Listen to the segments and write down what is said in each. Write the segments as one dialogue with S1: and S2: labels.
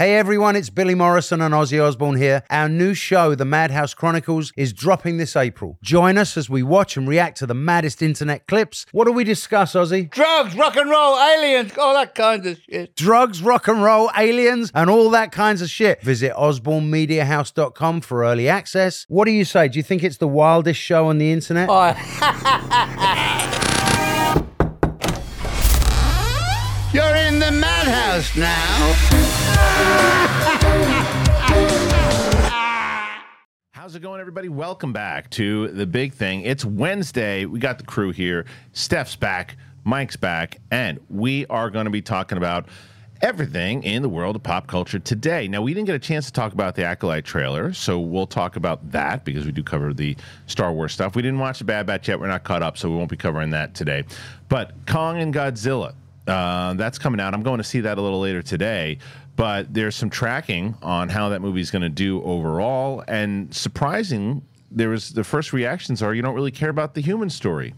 S1: Hey everyone, it's Billy Morrison and Ozzy Osbourne here. Our new show, The Madhouse Chronicles, is dropping this April. Join us as we watch and react to the maddest internet clips. What do we discuss, Ozzy?
S2: Drugs, rock and roll, aliens, all that kind of shit.
S1: Drugs, rock and roll, aliens, and all that kinds of shit. Visit osbornemediahouse.com for early access. What do you say? Do you think it's the wildest show on the internet?
S2: You're in the madhouse now.
S3: How's it going, everybody? Welcome back to The Big Thing. It's Wednesday. We got the crew here. Steph's back. Mike's back. And we are going to be talking about everything in the world of pop culture today. Now, we didn't get a chance to talk about the Acolyte trailer, so we'll talk about that because we do cover the Star Wars stuff. We didn't watch the Bad Batch yet. We're not caught up, so we won't be covering that today. But Kong and Godzilla, that's coming out. I'm going to see that a little later today. But there's some tracking on how that movie's going to do overall. And surprising, the first reactions are you don't really care about the human story.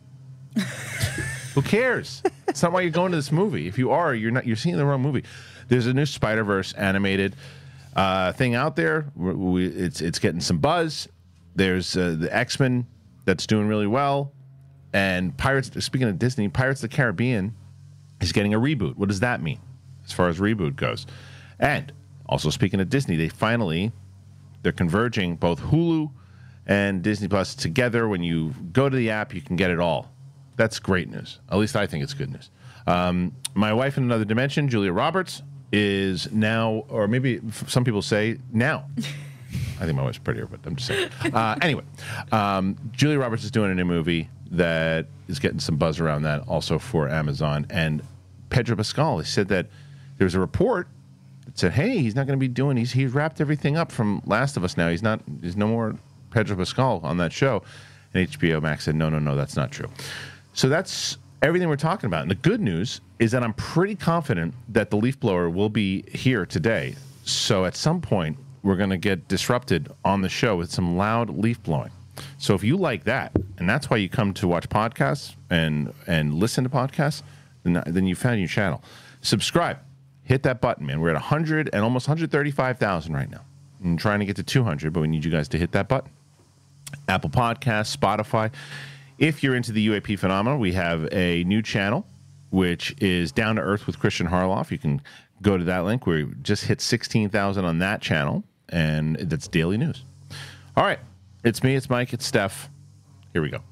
S3: Who cares? It's not why you're going to this movie. If you are, you're seeing the wrong movie. There's a new Spider-Verse animated thing out there. It's getting some buzz. There's the X-Men that's doing really well. And speaking of Disney, Pirates of the Caribbean is getting a reboot. What does that mean as far as reboot goes? And also speaking of Disney, they're converging both Hulu and Disney Plus together. When you go to the app, you can get it all. That's great news. At least I think it's good news. My wife in another dimension, Julia Roberts, is now, or maybe some people say now. I think my wife's prettier, but I'm just saying. Anyway, Julia Roberts is doing a new movie that is getting some buzz around that also for Amazon. And Pedro Pascal, he said that there was a report that said, hey, he's not going to be doing, he's wrapped everything up from Last of Us now. There's no more Pedro Pascal on that show. And HBO Max said, no, that's not true. So that's everything we're talking about. And the good news is that I'm pretty confident that the leaf blower will be here today. So at some point, we're going to get disrupted on the show with some loud leaf blowing. So if you like that, and that's why you come to watch podcasts and listen to podcasts, then you found your channel. Subscribe. Hit that button, man. We're at 100 and almost 135,000 right now. I'm trying to get to 200, but we need you guys to hit that button. Apple Podcasts, Spotify. If you're into the UAP phenomenon, we have a new channel, which is Down to Earth with Christian Harloff. You can go to that link. We just hit 16,000 on that channel, and that's daily news. All right. It's me, it's Mike, it's Steph. Here we go.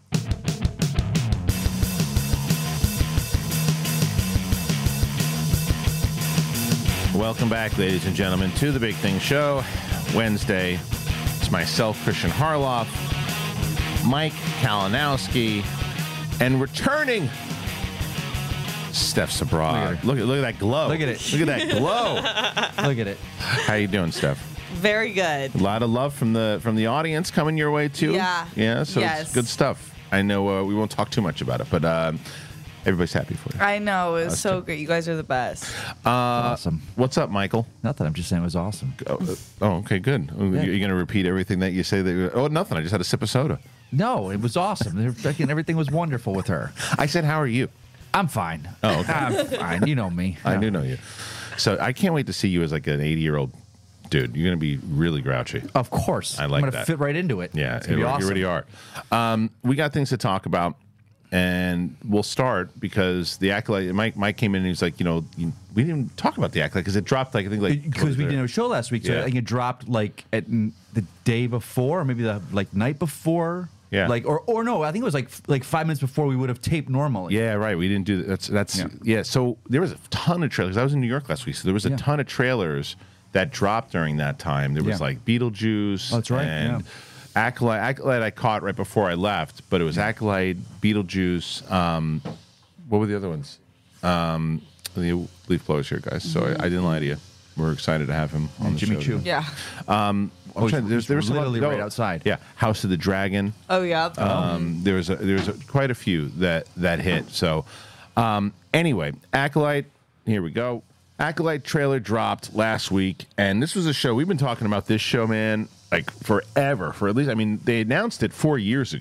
S3: Welcome back, ladies and gentlemen, to The Big Thing Show. Wednesday, it's myself, Christian Harloff, Mike Kalinowski, and returning, Steph Sabrad. Look at that glow.
S4: Look at it.
S3: Look at that glow.
S4: Look at it.
S3: How you doing, Steph?
S5: Very good.
S3: A lot of love from the audience coming your way too.
S5: Yeah.
S3: So It's good stuff. I know we won't talk too much about it, but everybody's happy for you.
S5: I know. It was so great. You guys are the best.
S4: Awesome.
S3: What's up, Michael?
S4: Nothing. I'm just saying it was awesome.
S3: Okay, good. You're going to repeat everything that you say. Nothing. I just had a sip of soda.
S4: No, it was awesome. Everything was wonderful with her.
S3: I said, how are you?
S4: I'm fine.
S3: Oh, okay.
S4: I'm fine. You know me.
S3: I do know you. So I can't wait to see you as like an 80-year-old dude. You're going to be really grouchy.
S4: Of course.
S3: I like
S4: I'm
S3: that.
S4: to fit right into it.
S3: Yeah,
S4: it's gonna be awesome.
S3: You already are. We got things to talk about, and we'll start because the Acolyte. Mike came in and he's like, we didn't talk about the Acolyte because it dropped because
S4: we didn't have a show last week. So
S3: Yeah.
S4: I think it dropped at the day before, or maybe the night before.
S3: Yeah.
S4: Or no, I think it was like 5 minutes before we would have taped normally.
S3: Yeah, right. We didn't do that. That's
S4: Yeah.
S3: So there was a ton of trailers. I was in New York last week, so there was a ton of trailers that dropped during that time. There was like Beetlejuice.
S4: Oh, that's right.
S3: And Acolyte. Acolyte I caught right before I left, but it was Acolyte, Beetlejuice. What were the other ones? The leaf blowers here, guys. So I didn't lie to you. We're excited to have him on the
S4: Jimmy
S3: show.
S4: Choo.
S5: Yeah.
S3: There was
S4: literally right outside.
S3: Yeah, House of the Dragon.
S5: Oh, yeah.
S3: There was quite a few that hit. So anyway, Acolyte. Here we go. Acolyte trailer dropped last week, and this was a show we've been talking about. This show, man, like forever. For at least, they announced it 4 years ago.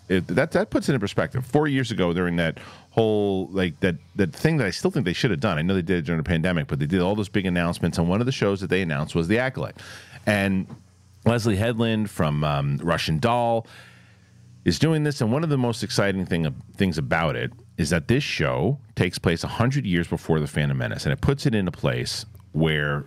S3: that puts it in perspective. 4 years ago, during that whole that thing that I still think they should have done. I know they did it during the pandemic, but they did all those big announcements. And one of the shows that they announced was The Acolyte, and Leslie Headland from Russian Doll is doing this. And one of the most exciting things about it is that this show takes place 100 years before The Phantom Menace, and it puts it in a place where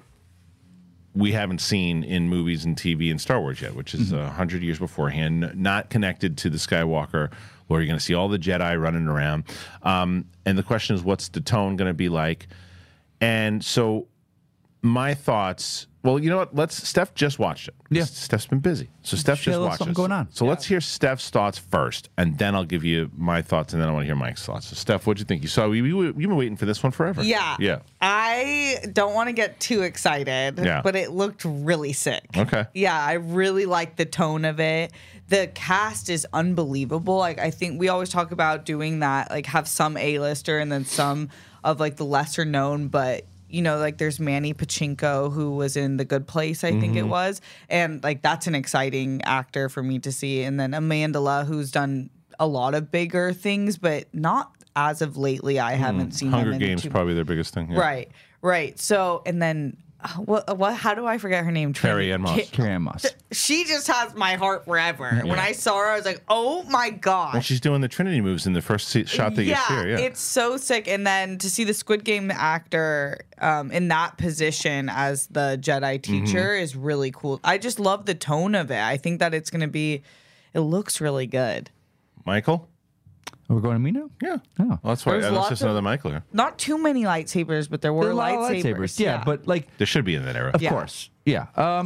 S3: we haven't seen in movies and TV and Star Wars yet, which is 100 years beforehand, not connected to the Skywalker, where you're going to see all the Jedi running around. And the question is, what's the tone going to be like? And so my thoughts... Well, you know what? Steph just watched it.
S4: Yeah.
S3: Steph's been busy. So Steph just watched it.
S4: Something going on.
S3: So let's hear Steph's thoughts first, and then I'll give you my thoughts, and then I want to hear Mike's thoughts. So Steph, what'd you think? You've been waiting for this one forever.
S5: Yeah.
S3: Yeah.
S5: I don't want to get too excited,
S3: Yeah.
S5: but it looked really sick.
S3: Okay.
S5: Yeah, I really like the tone of it. The cast is unbelievable. Like, I think we always talk about doing that, like have some A-lister and then some of like the lesser known, but you know, like there's Manny Pachinko, who was in The Good Place, I think it was. And like that's an exciting actor for me to see. And then Amandla, who's done a lot of bigger things, but not as of lately. I haven't seen
S3: Hunger
S5: them in
S3: Games, probably their biggest thing. Yeah.
S5: Right. So, and then what? How do I forget her name?
S3: Carrie Ann Moss.
S4: Carrie Ann Moss.
S5: She just has my heart forever. When I saw her, I was like, oh my gosh.
S3: Well, she's doing the Trinity moves in the first shot that you see her. Yeah,
S5: it's so sick. And then to see the Squid Game actor in that position as the Jedi teacher is really cool. I just love the tone of it. I think that it's going to be, it looks really good.
S3: Michael?
S4: Are we going to me now?
S3: Yeah.
S4: Oh.
S3: Well, that's why.
S5: There's
S3: That's
S5: lots
S3: just
S5: of-
S3: another Michael here.
S5: Not too many lightsabers, but there were
S4: There are a lot of
S5: lightsabers.
S4: Yeah, but like,
S3: There should be in that era.
S4: of
S5: Yeah.
S4: course. Yeah.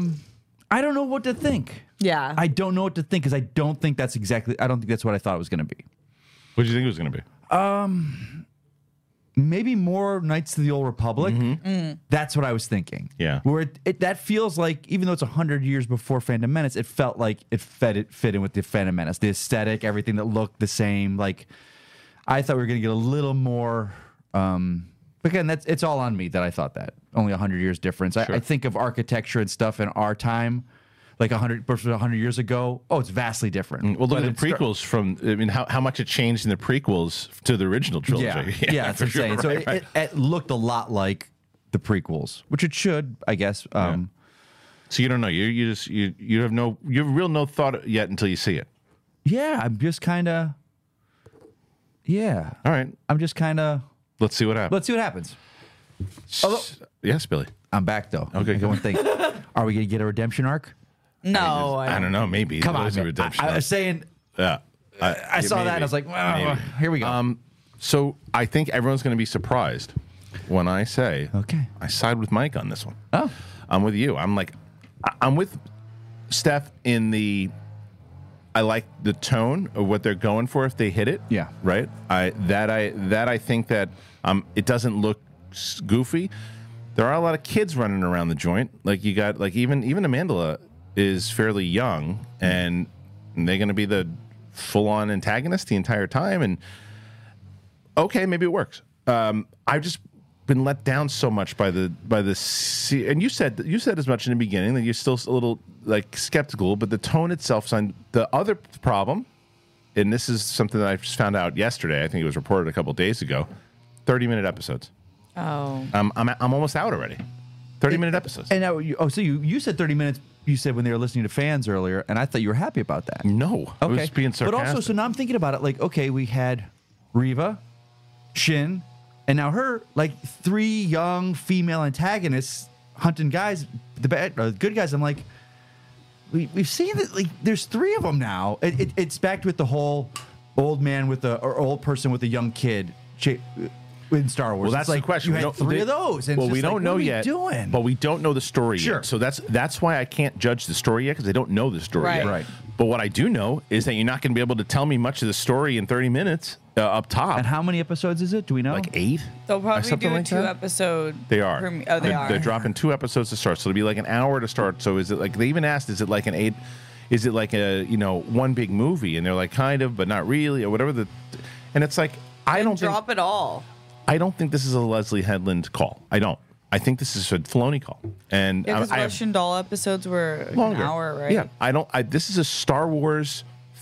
S4: I don't know what to think.
S5: Yeah.
S4: I don't know what to think because I don't think that's what I thought it was going to be.
S3: What did you think it was going to be?
S4: Maybe more Knights of the Old Republic. That's what I was thinking.
S3: Yeah.
S4: Where that feels like, even though it's 100 years before Phantom Menace, it felt like it fit in with the Phantom Menace. The aesthetic, everything that looked the same. Like, I thought we were going to get a little more. But again, it's all on me that I thought that. Only 100 years difference. I think of architecture and stuff in our time, like 100 years ago. Oh, it's vastly different.
S3: Well, look
S4: But
S3: at the
S4: it's-
S3: prequels how much it changed in the prequels to the original trilogy.
S4: Yeah, it's
S3: for sure.
S4: insane. So
S3: Right.
S4: it looked a lot like the prequels, which it should, I guess.
S3: So you don't know. You have no thought yet until you see it.
S4: Yeah, I'm just kind of. Yeah,
S3: All right.
S4: I'm just kind of.
S3: Let's see what happens.
S4: Let's see what happens.
S3: Yes, Billy.
S4: I'm back though.
S3: Okay,
S4: Go and think. Are we gonna get a redemption arc?
S5: No.
S3: I don't know. Maybe.
S4: Come on,
S3: There's a
S4: man.
S3: redemption
S4: I
S3: arc.
S4: was saying.
S3: Yeah.
S4: I saw that and I was like, well,
S3: Maybe.
S4: here we go.
S3: So I think everyone's going to be surprised when I say,
S4: Okay.
S3: I side with Mike on this one.
S4: Oh.
S3: I'm with you. I'm with Steph in the. I like the tone of what they're going for if they hit it.
S4: Yeah.
S3: Right. I think that it doesn't look goofy. There are a lot of kids running around the joint. Like you got even Amandla is fairly young, and they're going to be the full-on antagonist the entire time. And okay, maybe it works. I've just been let down so much by the and you said as much in the beginning that you're still a little like skeptical, but the tone itself. The other problem, and this is something that I just found out yesterday. I think it was reported a couple of days ago. 30-minute episodes.
S5: Oh.
S3: I'm almost out already. 30-minute episodes.
S4: And now, so you said 30 minutes. You said when they were listening to fans earlier, and I thought you were happy about that.
S3: No, I was being sarcastic.
S4: But also, so now I'm thinking about it. Like, okay, we had Reva, Shin, and now her. Like 3 young female antagonists hunting guys, the good guys. I'm like, we've seen that. Like, there's 3 of them now. It's back with the whole old man or old person with a young kid. In Star Wars,
S3: Well, that's
S4: it's like
S3: the question.
S4: You had 3 of those. And
S3: Well,
S4: it's
S3: we
S4: just
S3: don't
S4: like,
S3: know
S4: what are we
S3: yet.
S4: doing?
S3: But we don't know the story
S4: Sure.
S3: yet. So that's why I can't judge the story yet because I don't know the story
S5: Right.
S3: yet.
S4: Right.
S3: But what I do know is that you're not going to be able to tell me much of the story in 30 minutes up top.
S4: And how many episodes is it? Do we know?
S3: Like 8?
S5: They'll probably
S3: something
S5: do a
S3: like that?
S5: 2-episode.
S3: They are.
S5: Oh, they are.
S3: They're dropping 2 episodes to start, so it'll be like an hour to start. So is it like they even asked? Is it like an 8? Is it like a one big movie? And they're like kind of, but not really, or whatever. And it's like I don't think
S5: Drop it all.
S3: I don't think this is a Leslie Headland call. I don't. I think this is a Filoni call. And
S5: Yeah, because
S3: I have
S5: Russian Doll episodes were
S3: longer.
S5: an hour, right?
S3: Yeah, I don't. This is a Star Wars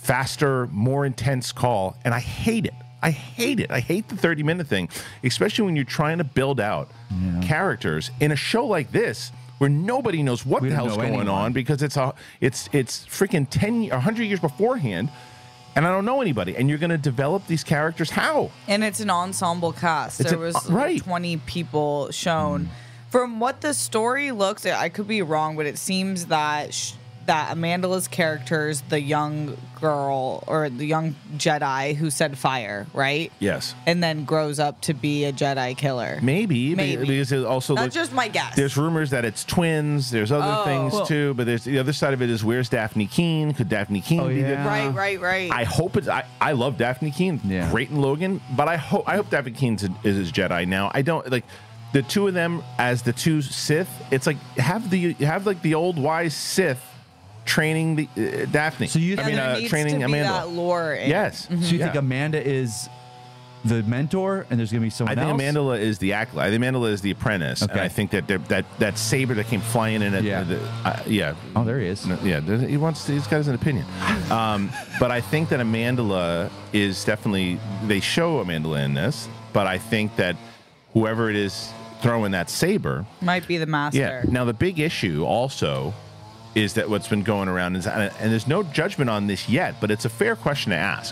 S3: faster, more intense call, and I hate it. I hate it. I hate the 30-minute thing, especially when you're trying to build out characters in a show like this where nobody knows what
S4: We
S3: the
S4: don't
S3: hell's
S4: know
S3: going
S4: anyone.
S3: on because it's freaking 100 years beforehand, and I don't know anybody. And you're going to develop these characters how?
S5: And it's an ensemble cast.
S3: It's
S5: There
S3: an-
S5: was
S3: right.
S5: 20 people shown. From what the story looks, I could be wrong, but it seems that that Amanda's character is the young girl or the young Jedi who said fire, right?
S3: Yes.
S5: And then grows up to be a Jedi killer.
S3: Maybe.
S5: Maybe.
S3: Because it also
S5: That's just my guess.
S3: There's rumors that it's twins. There's other things too, but there's the other side of it is where's Daphne Keene? Could Daphne Keene be the
S4: yeah.
S5: Right.
S3: I hope it's. I love Daphne Keene,
S4: Yeah.
S3: great in Logan, but I hope Daphne Keene is Jedi now. I don't like the two of them as the two Sith. It's like have the old wise Sith training the Daphne.
S4: So you-
S5: And there needs
S3: training
S5: to be
S3: Amanda.
S5: that lore. In
S3: Yes.
S4: So you think
S3: Yeah.
S4: Amanda is the mentor, and there's going to be someone
S3: I think
S4: else?
S3: Amanda is the acolyte. I think Amanda is the apprentice, and
S4: Okay.
S3: I think that saber that came flying in.
S4: Yeah. Oh, there he is.
S3: Yeah, he's got his own opinion. But I think that Amandala is definitely, they show Amandala in this, but I think that whoever it is throwing that saber,
S5: Might be the master.
S3: yeah. Now, the big issue also is that what's been going around is, and there's no judgment on this yet, but it's a fair question to ask.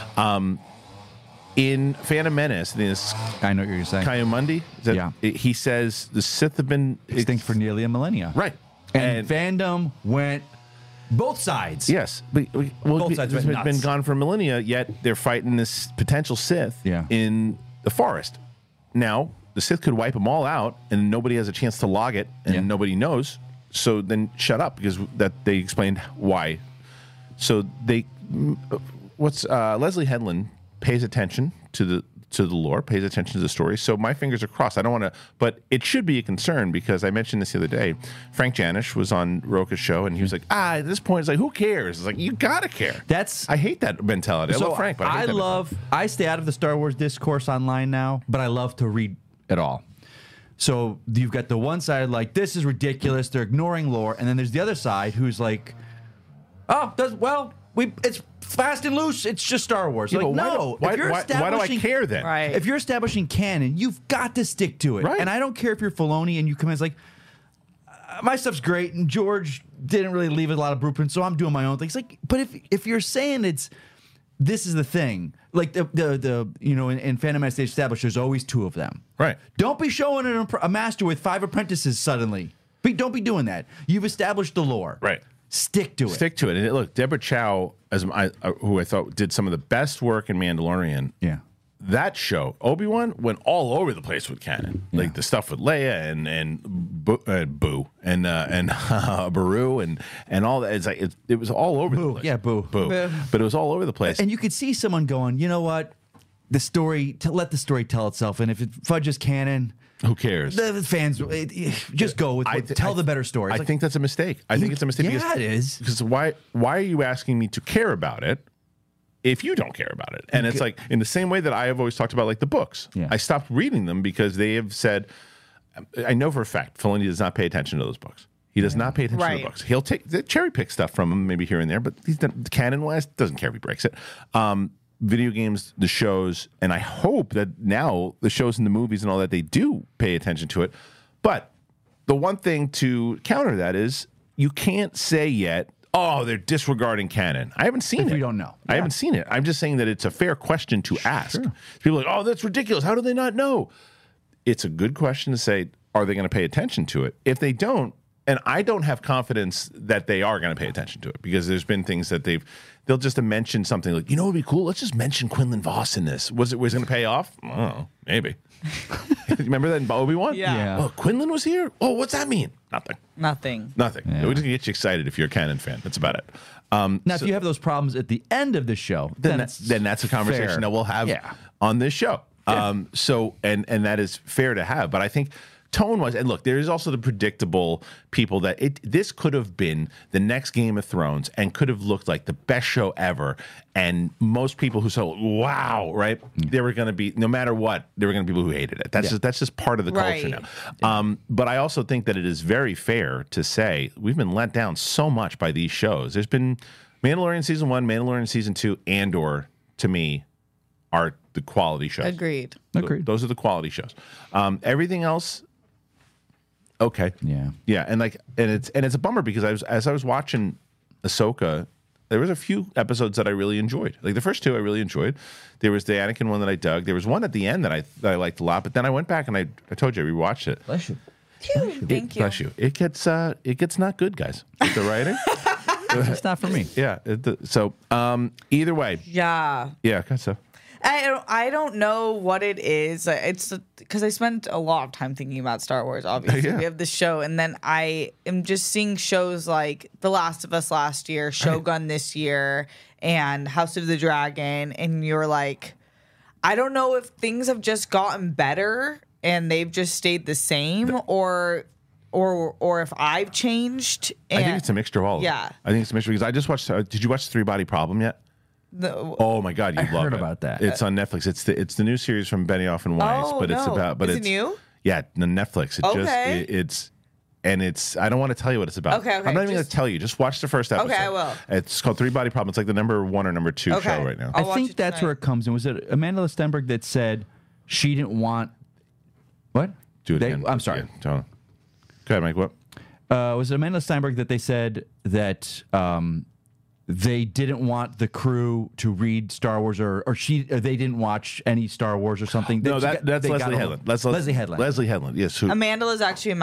S3: In Phantom Menace, this
S4: I know what you're saying.
S3: Kayumundi, he says the Sith have been
S4: Extinct for nearly a millennia.
S3: right.
S4: And fandom went both sides.
S3: Yes, but
S4: Both sides
S3: it's
S4: went
S3: been
S4: nuts.
S3: gone for millennia, yet they're fighting this potential Sith
S4: Yeah.
S3: in the forest. Now, the Sith could wipe them all out, and nobody has a chance to log it, and
S4: Yeah.
S3: nobody knows. So then shut up, because that they explained why. So Leslie Headland pays attention to the lore, pays attention to the story. So my fingers are crossed. I don't want to, but it should be a concern because I mentioned this the other day. Frank Janisch was on Roka's show, and he was like, at this point, it's like, who cares? It's like, you gotta care. I hate that mentality. I love Frank, but I hate that mentality.
S4: I stay out of the Star Wars discourse online now, but I love to read it all. So you've got the one side like, this is ridiculous, they're ignoring lore, and then there's the other side who's like, it's fast and loose, it's just Star Wars.
S3: Yeah,
S4: Like,
S3: but
S4: no,
S3: why do I care then?
S5: Right.
S4: If you're establishing canon, you've got to stick to it.
S3: Right.
S4: And I don't care if you're Filoni and you come in as like, my stuff's great, and George didn't really leave a lot of blueprints, so I'm doing my own things. Like, but if you're saying this is the thing, like in Phantom Menace they established there's always two of them.
S3: Right.
S4: Don't be showing a master with 5 apprentices suddenly. Don't be doing that. You've established the lore.
S3: Right.
S4: Stick to it.
S3: Stick to it. And look, Deborah Chow, who I thought did some of the best work in Mandalorian.
S4: Yeah.
S3: That show, Obi-Wan, went all over the place with canon, like the stuff with Leia and Boo and Baru and all that. It's like it was all over the place.
S4: Yeah, Boo.
S3: But it was all over the place.
S4: And you could see someone going, you know what? The story, let the story tell itself. And if it fudges canon,
S3: who cares?
S4: the fans just go with tell the better story. It's
S3: I
S4: like,
S3: think that's a mistake. I think it's a mistake.
S4: Yeah, it is.
S3: Because why are you asking me to care about it if you don't care about it? And it's like in the same way that I have always talked about, like the books.
S4: Yeah.
S3: I stopped reading them because they have said, I know for a fact, Filoni does not pay attention to those books. He does not pay attention to
S5: Right.
S3: the books. He'll cherry pick stuff from them, maybe here and there, but he's canon wise doesn't care if he breaks it. Video games, the shows, and I hope that now the shows and the movies and all that, they do pay attention to it. But the one thing to counter that is you can't say yet, oh, they're disregarding canon. I haven't seen it.
S4: we don't know.
S3: I haven't seen it. I'm just saying that it's a fair question to ask. People are like, oh, that's ridiculous. How do they not know? It's a good question to say, are they going to pay attention to it? If they don't, and I don't have confidence that they are going to pay attention to it because there's been things that they'll just mention something like, you know what would be cool? Let's just mention Quinlan Voss in this. Was it going to pay off? I don't know. Maybe. Remember that in Obi-Wan?
S5: Yeah.
S3: Oh, Quinlan was here? Oh, what's that mean?
S5: Nothing.
S3: Nothing.
S4: Yeah.
S3: We're just going to get you excited if you're a canon fan. That's about it.
S4: now, if you have those problems at the end of the show,
S3: then that's a conversation
S4: fair.
S3: that we'll have
S4: Yeah.
S3: on this show. So and that is fair to have. But I think tone-wise, and look, there is also the predictable people that this could have been the next Game of Thrones and could have looked like the best show ever. And most people who saw, wow, right? There were going to be, no matter what, there were going to be people who hated it. That's just part of the culture
S5: Right.
S3: now. But I also think that it is very fair to say we've been let down so much by these shows. There's been Mandalorian season 1, Mandalorian season 2, Andor to me are the quality shows.
S5: Agreed.
S4: Agreed.
S3: Those are the quality shows. Everything else, okay.
S4: Yeah.
S3: and it's a bummer because as I was watching Ahsoka, there was a few episodes that I really enjoyed. Like the first 2 I really enjoyed. There was the Anakin one that I dug. There was one at the end that I liked a lot, but then I went back and I told you I rewatched it.
S4: Bless you.
S5: Thank you.
S3: Bless you. It gets not good, guys. With the writing.
S4: It's not for me.
S3: Yeah. So either way.
S5: Yeah.
S3: Yeah. So.
S5: I don't know what it is. It's because I spent a lot of time thinking about Star Wars. Obviously,
S3: Yeah.
S5: we have the show, and then I am just seeing shows like The Last of Us last year, Shogun this year, and House of the Dragon, and you're like, I don't know if things have just gotten better and they've just stayed the same, or if I've changed.
S3: I think it's a mixture of all of
S5: Yeah.
S3: them. I think it's a mixture because I just watched. Did you watch Three Body Problem yet? Oh my God, you love
S4: heard
S3: it.
S4: about that.
S3: It's on Netflix. It's the new series from Benioff and Weiss,
S5: Oh,
S3: but it's
S5: no.
S3: about. But
S5: Is it
S3: it's
S5: new?
S3: Yeah, the Netflix.
S5: Okay.
S3: It's. I don't want to tell you what it's about.
S5: Okay,
S3: I'm not even going to
S5: just-
S3: tell you. Just watch the first episode.
S5: I will.
S3: It's called Three Body Problem. It's like the number 1 or number 2
S5: Okay.
S3: show right now.
S5: I'll
S4: I
S5: watch
S4: think
S5: it
S4: that's
S5: tonight.
S4: where it comes in. Was it Amanda Stenberg that said she didn't want what?
S3: Do it again.
S4: I'm sorry.
S3: Yeah, go ahead, Mike. What?
S4: Was it Amanda Steinberg that they said that they didn't want the crew to read Star Wars or they didn't watch any Star Wars or something?
S3: No,
S4: They
S3: that's
S4: got
S3: Leslie
S4: a-
S3: Headland.
S4: Leslie Headland.
S3: Leslie Headland. Yes. Who,
S5: Amanda is actually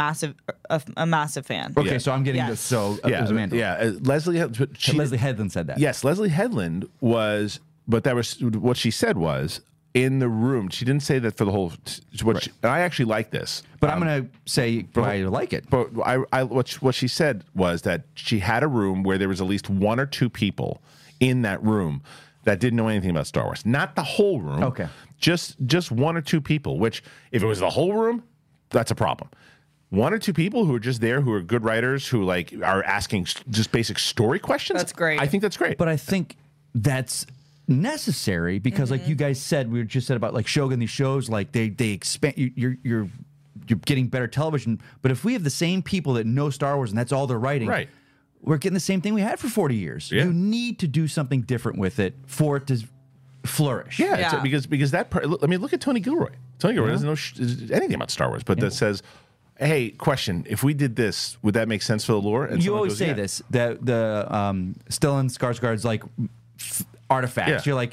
S5: a massive fan.
S4: Okay,
S3: Yeah.
S4: so I'm getting
S5: Yes.
S4: this. So it
S3: yeah,
S4: was Amanda.
S3: yeah. Leslie.
S4: But
S3: She,
S4: Leslie Headland said that.
S3: Yes, Leslie Headland was, but that was what she said was in the room. She didn't say that for the whole. And I actually like this,
S4: But I'm going to say why I like it.
S3: But what she said was that she had a room where there was at least 1 or 2 people in that room that didn't know anything about Star Wars. Not the whole room.
S4: Okay.
S3: Just 1 or 2 people. Which, if it was the whole room, that's a problem. 1 or 2 people who are just there, who are good writers, who like are asking just basic story questions.
S5: That's great.
S3: I think that's great.
S4: But I think that's necessary because, like you guys said, we just said about like Shogun, these shows, like they expand. You're getting better television. But if we have the same people that know Star Wars and that's all they're writing,
S3: Right.
S4: we're getting the same thing we had for 40 years.
S3: Yeah.
S4: You need to do something different with it for it to flourish.
S3: Yeah,
S5: Yeah.
S3: because that part. I mean, look at Tony Gilroy. Tony Gilroy doesn't know anything about Star Wars, but that says, "Hey, question: if we did this, would that make sense for the lore?" And
S4: You
S3: someone
S4: always
S3: goes,
S4: say
S3: "Yeah."
S4: this that the Stellan Skarsgård's like artifacts.
S3: Yeah.
S4: You're like,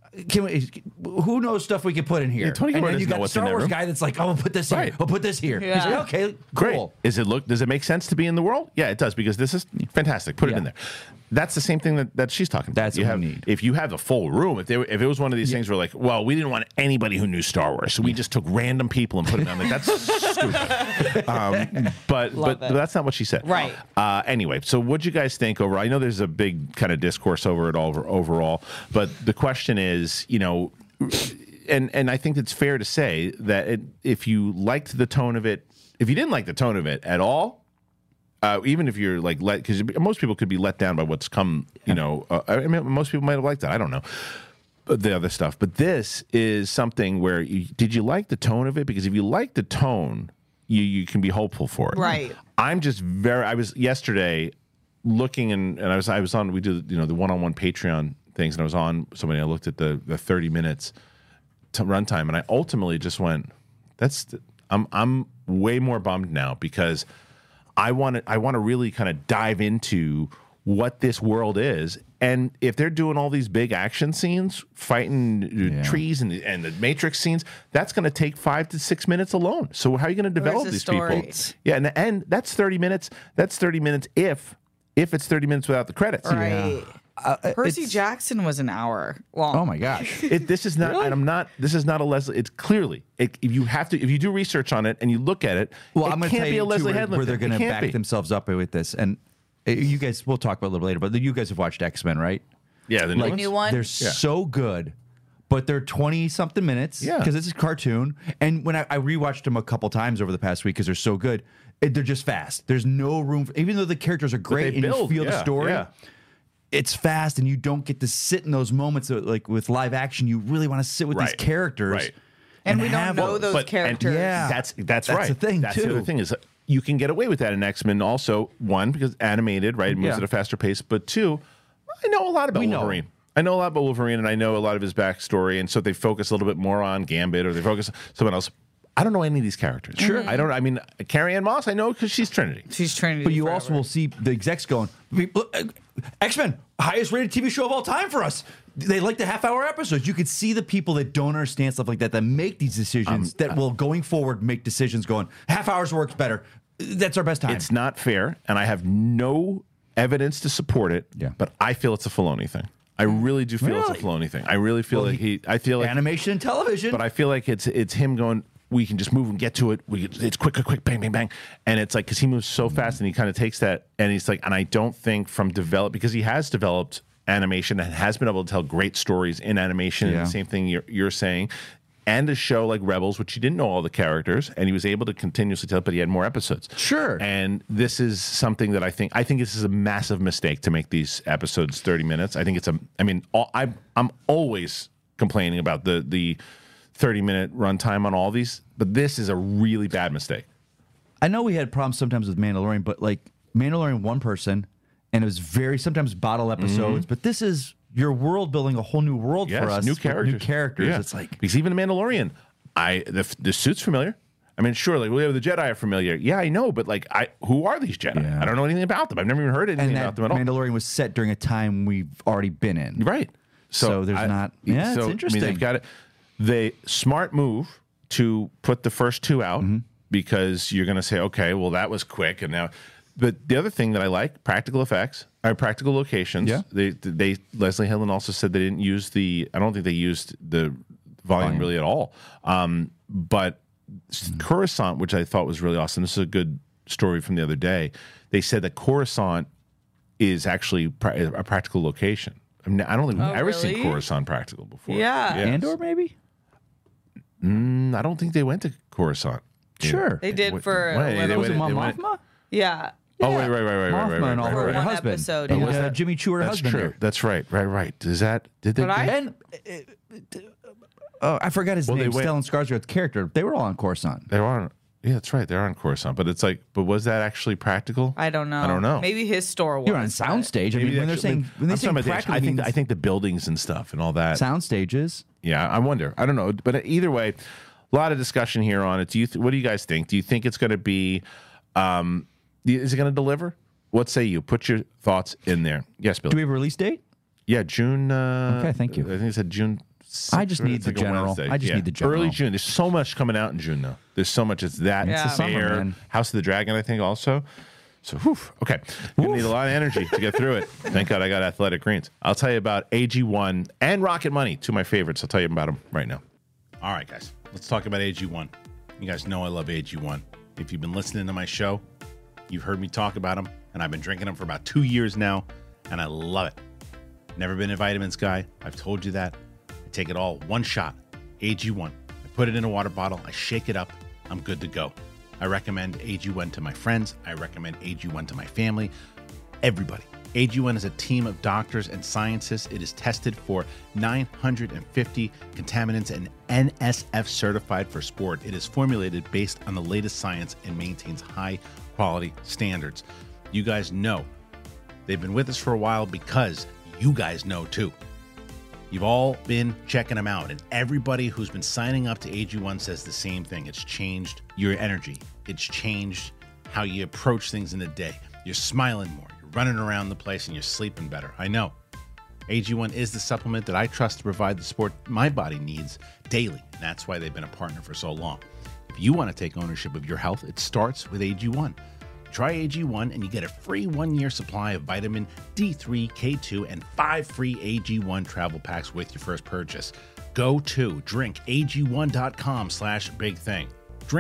S4: who knows stuff we can put in here?
S3: Yeah, Tony
S4: and
S3: Gilroy
S4: then you
S3: doesn't know
S4: got the
S3: what's in
S4: Star
S3: that
S4: Wars
S3: room.
S4: guy that's like, oh, we'll put this here.
S3: Right.
S4: We'll put this here.
S5: Yeah.
S4: He's like, okay,
S3: Great.
S4: cool.
S3: Does it make sense to be in the world? Yeah, it does because this is fantastic. Put it
S4: Yeah.
S3: in there. That's the same thing that she's talking about.
S4: That's
S3: you
S4: what
S3: have,
S4: we need.
S3: If you have the full room, if it was one of these things where like, well, we didn't want anybody who knew Star Wars, so we just took random people and put them down. Like that's stupid. But
S5: Love it.
S3: that's not what she said.
S5: Right.
S3: Anyway, so what'd you guys think overall? I know there's a big kind of discourse over it overall, but the question is, and I think it's fair to say that if you liked the tone of it, if you didn't like the tone of it at all, even if you're like because most people could be let down by what's come, I mean, most people might have liked that. I don't know the other stuff, but this is something where did you like the tone of it? Because if you like the tone, you can be hopeful for it.
S5: Right.
S3: I was yesterday looking and I was on. We did the one-on-one Patreon things, and I was on somebody. I looked at the 30 minutes runtime, and I ultimately just went, I'm way more bummed now because I want to really kind of dive into what this world is. And if they're doing all these big action scenes, fighting trees and the Matrix scenes, that's going to take 5 to 6 minutes alone. So how are you going to develop
S5: the
S3: these
S5: story?
S3: people? Yeah, and the end, that's 30 minutes. That's 30 minutes if it's 30 minutes without the credits.
S5: Right. Percy
S4: it's-
S5: Jackson was an hour long.
S4: Oh my gosh.
S3: This is not, and I'm not. This is not a Leslie. It's clearly, if you do research on it and you look at it,
S4: Well,
S3: it
S4: I'm going to
S3: can't
S4: tell
S3: be
S4: you
S3: a
S4: too,
S3: Leslie
S4: where,
S3: Headland.
S4: where they're
S3: thing.
S4: going
S3: It
S4: to
S3: can't
S4: back
S3: be.
S4: themselves up with this. And you guys, we'll talk about it a little later, but you guys have watched X-Men, right?
S3: Yeah, the new
S4: Like,
S3: ones?
S5: New one?
S4: They're so good, but they're 20-something minutes
S3: Yeah.
S4: because it's a cartoon. And when I rewatched them a couple times over the past week because they're so good, they're just fast. There's no room, even though the characters are great and you feel the story.
S3: Yeah.
S4: It's fast, and you don't get to sit in those moments like with live action. You really want to sit with these
S3: Right.
S4: characters,
S3: Right.
S5: And we don't
S4: have
S5: know
S4: a-
S5: those characters.
S4: yeah.
S3: That's right.
S4: the thing,
S3: That's the
S4: too.
S3: other thing is you can get away with that in X-Men. Also, one because animated, right, it moves
S4: Yeah.
S3: at a faster pace. But two, I know a lot about
S4: We know.
S3: Wolverine. I know a lot about Wolverine, and I know a lot of his backstory, and so they focus a little bit more on Gambit, or they focus on someone else. I don't know any of these characters. Sure. I mean, Carrie Ann Moss, I know because she's Trinity.
S5: She's Trinity.
S4: But you
S5: forever.
S4: also will see the execs going, X-Men, highest rated TV show of all time for us. They like the half-hour episodes. You could see the people that don't understand stuff like that make these decisions that will, going forward, make decisions going, half hours works better. That's our best time.
S3: It's not fair, and I have no evidence to support it,
S4: Yeah.
S3: but I feel it's a Filoni thing. I really do feel it's a Filoni thing. I really feel I feel like
S4: animation and television.
S3: But I feel like it's him going, we can just move and get to it. It's quick, bang, bang, bang. And it's like, because he moves so fast and he kind of takes that, and he's like, and I don't think because he has developed animation and has been able to tell great stories in animation, and the same thing you're saying, and a show like Rebels, which he didn't know all the characters, and he was able to continuously tell, but he had more episodes.
S4: Sure.
S3: And this is something that I think this is a massive mistake to make these episodes 30 minutes. I think I'm always complaining about the 30-minute runtime on all these, but this is a really bad mistake.
S4: I know we had problems sometimes with Mandalorian, but like Mandalorian, one person, and it was very sometimes bottle episodes. But this is your world building a whole new world for us.
S3: New
S4: with
S3: characters.
S4: New characters.
S3: Yeah.
S4: It's like,
S3: because even the Mandalorian, the suit's familiar. I mean, sure, like the Jedi are familiar. Yeah, I know, but like, who are these Jedi?
S4: Yeah.
S3: I don't know anything about them. I've never even heard anything
S4: and
S3: about
S4: that
S3: them at all.
S4: Mandalorian was set during a time we've already been in.
S3: Right.
S4: So there's not. Yeah, it's interesting.
S3: I mean, they've got it. They smart move to put the first two out because you're going to say, okay, well, that was quick, and now. But the other thing that I like, practical effects, or practical locations.
S4: Yeah.
S3: They Leslie Helen also said they didn't use I don't think they used the volume really at all. But Coruscant, which I thought was really awesome. This is a good story from the other day. They said that Coruscant is actually a practical location. I mean, I don't think we've ever seen
S5: really?
S3: Coruscant practical before.
S5: Yeah.
S4: Andor, maybe?
S3: I don't think they went to Coruscant.
S4: Sure.
S5: They did for a
S3: Wait,
S5: little
S4: Was it
S5: bit.
S4: Mon
S3: they went-
S4: Mothma?
S5: Yeah.
S3: Oh, right.
S4: Mothma and all her
S5: One
S4: husband.
S5: episode,
S4: And,
S5: yeah.
S4: Jimmy Choo, her
S3: That's
S4: husband.
S3: true.
S4: there.
S3: That's right. Right. Did they?
S5: But
S4: And I forgot his
S3: Well, they
S4: name.
S3: went-
S4: Stellan Skarsgård's character. They were all on Coruscant.
S3: They were on. Yeah, that's right. They're on Coruscant, but it's like, but was that actually practical?
S5: I don't know.
S3: I don't know.
S5: Maybe his store was.
S4: You're on soundstage. I mean, when they're saying
S3: I'm talking about
S4: practical,
S3: I
S4: means
S3: think the buildings and stuff and all that.
S4: sound stages.
S3: Yeah, I wonder. I don't know, but either way, a lot of discussion here on it. What do you guys think? Do you think it's going to be? Is it going to deliver? What say you? Put your thoughts in there. Yes, Bill.
S4: Do we have a release date?
S3: Yeah, June.
S4: Okay, thank you.
S3: I think it said June. 6th,
S4: I just
S3: or
S4: need
S3: it's
S4: the
S3: like a
S4: general.
S3: Wednesday.
S4: I just need the general.
S3: Early June. There's so much coming out in June now. There's so much. It's that.
S5: It's the
S4: summer,
S3: Bear,
S4: man.
S3: House of the Dragon, I think, also. So, whew, okay. You need a lot of energy to get through it. Thank God I got Athletic Greens. I'll tell you about AG1 and Rocket Money, two of my favorites. I'll tell you about them right now.
S6: All right, guys, let's talk about AG1. You guys know I love AG1. If you've been listening to my show, you've heard me talk about them, and I've been drinking them for about 2 years now, and I love it. Never been a vitamins guy. I've told you that. I take it all one shot, AG1. I put it in a water bottle. I shake it up. I'm good to go. I recommend AG1 to my friends. I recommend AG1 to my family. Everybody. AG1 is a team of doctors and scientists. It is tested for 950 contaminants and NSF certified for sport. It is formulated based on the latest science and maintains high quality standards. You guys know they've been with us for a while because you guys know too. You've all been checking them out, and everybody who's been signing up to AG1 says the same thing. It's changed your energy. It's changed how you approach things in the day. You're smiling more. You're running around the place, and you're sleeping better. I know. AG1 is the supplement that I trust to provide the support my body needs daily, and that's why they've been a partner for so long. If you want to take ownership of your health, it starts with AG1. Try AG1 and you get a free 1-year supply of vitamin D3, K2, and 5 free AG1 travel packs with your first purchase. Go to drinkag1.com/big thing.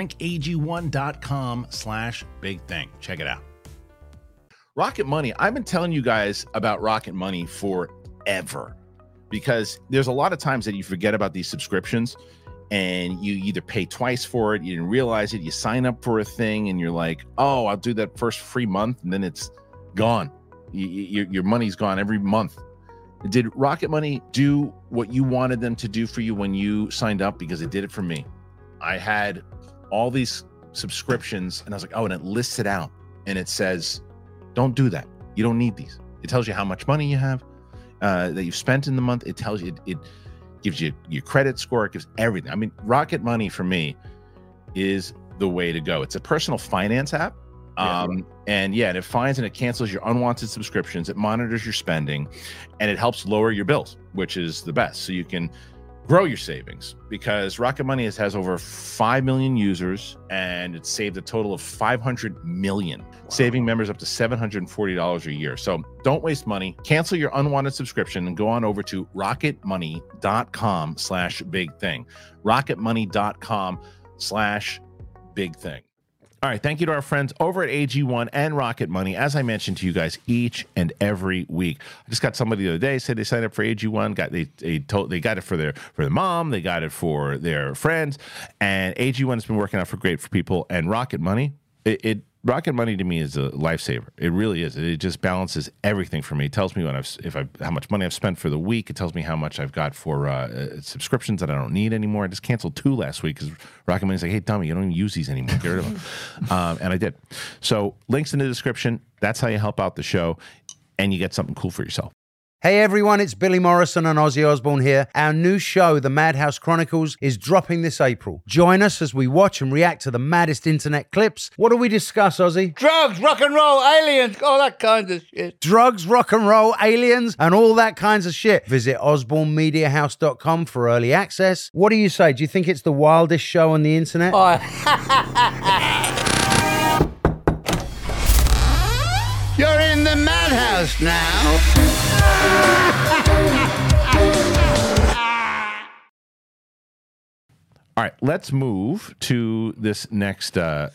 S6: Drinkag1.com/big thing. Check it out.
S3: Rocket Money. I've been telling you guys about Rocket Money forever because there's a lot of times that you forget about these subscriptions and you either pay twice for it, you didn't realize it, you sign up for a thing and you're like, oh, I'll do that first free month, and then it's gone. Your money's gone every month. Did Rocket Money do what you wanted them to do for you when you signed up? Because it did it for me. I had all these subscriptions and I was like, oh, and it lists it out and it says, don't do that. You don't need these. It tells you how much money you have. that you've spent in the month. It tells you, it gives you your credit score. It gives everything. I mean, Rocket Money for me is the way to go. It's a personal finance app. And it finds and it cancels your unwanted subscriptions. It monitors your spending, and it helps lower your bills, which is the best. So you can grow your savings, because Rocket Money has over 5 million users, and it's saved a total of 500 million, saving members up to $740 a year. So don't waste money. Cancel your unwanted subscription and go on over to rocketmoney.com/big-thing. rocketmoney.com/big-thing. All right, thank you to our friends over at AG1 and Rocket Money. As I mentioned to you guys each and every week, I just got somebody the other day said they signed up for AG1. They got it for their mom, they got it for their friends, and AG1 has been working out great for people. And Rocket Money, Rocket Money to me is a lifesaver. It really is. It just balances everything for me. It tells me how much money I've spent for the week. It tells me how much I've got for subscriptions that I don't need anymore. I just canceled 2 last week because Rocket Money's like, hey, dummy, you don't even use these anymore. Get rid of them. And I did. So links in the description. That's how you help out the show, and you get something cool for yourself.
S1: Hey everyone, it's Billy Morrison and Ozzy Osbourne here. Our new show, The Madhouse Chronicles, is dropping this April. Join us as we watch and react to the maddest internet clips. What do we discuss, Ozzy?
S2: Drugs, rock and roll, aliens, all that kind of shit.
S1: Drugs, rock and roll, aliens, and all that kinds of shit. Visit osbornemediahouse.com for early access. What do you say? Do you think it's the wildest show on the internet?
S2: You're in the madhouse now.
S3: All right, let's move to this next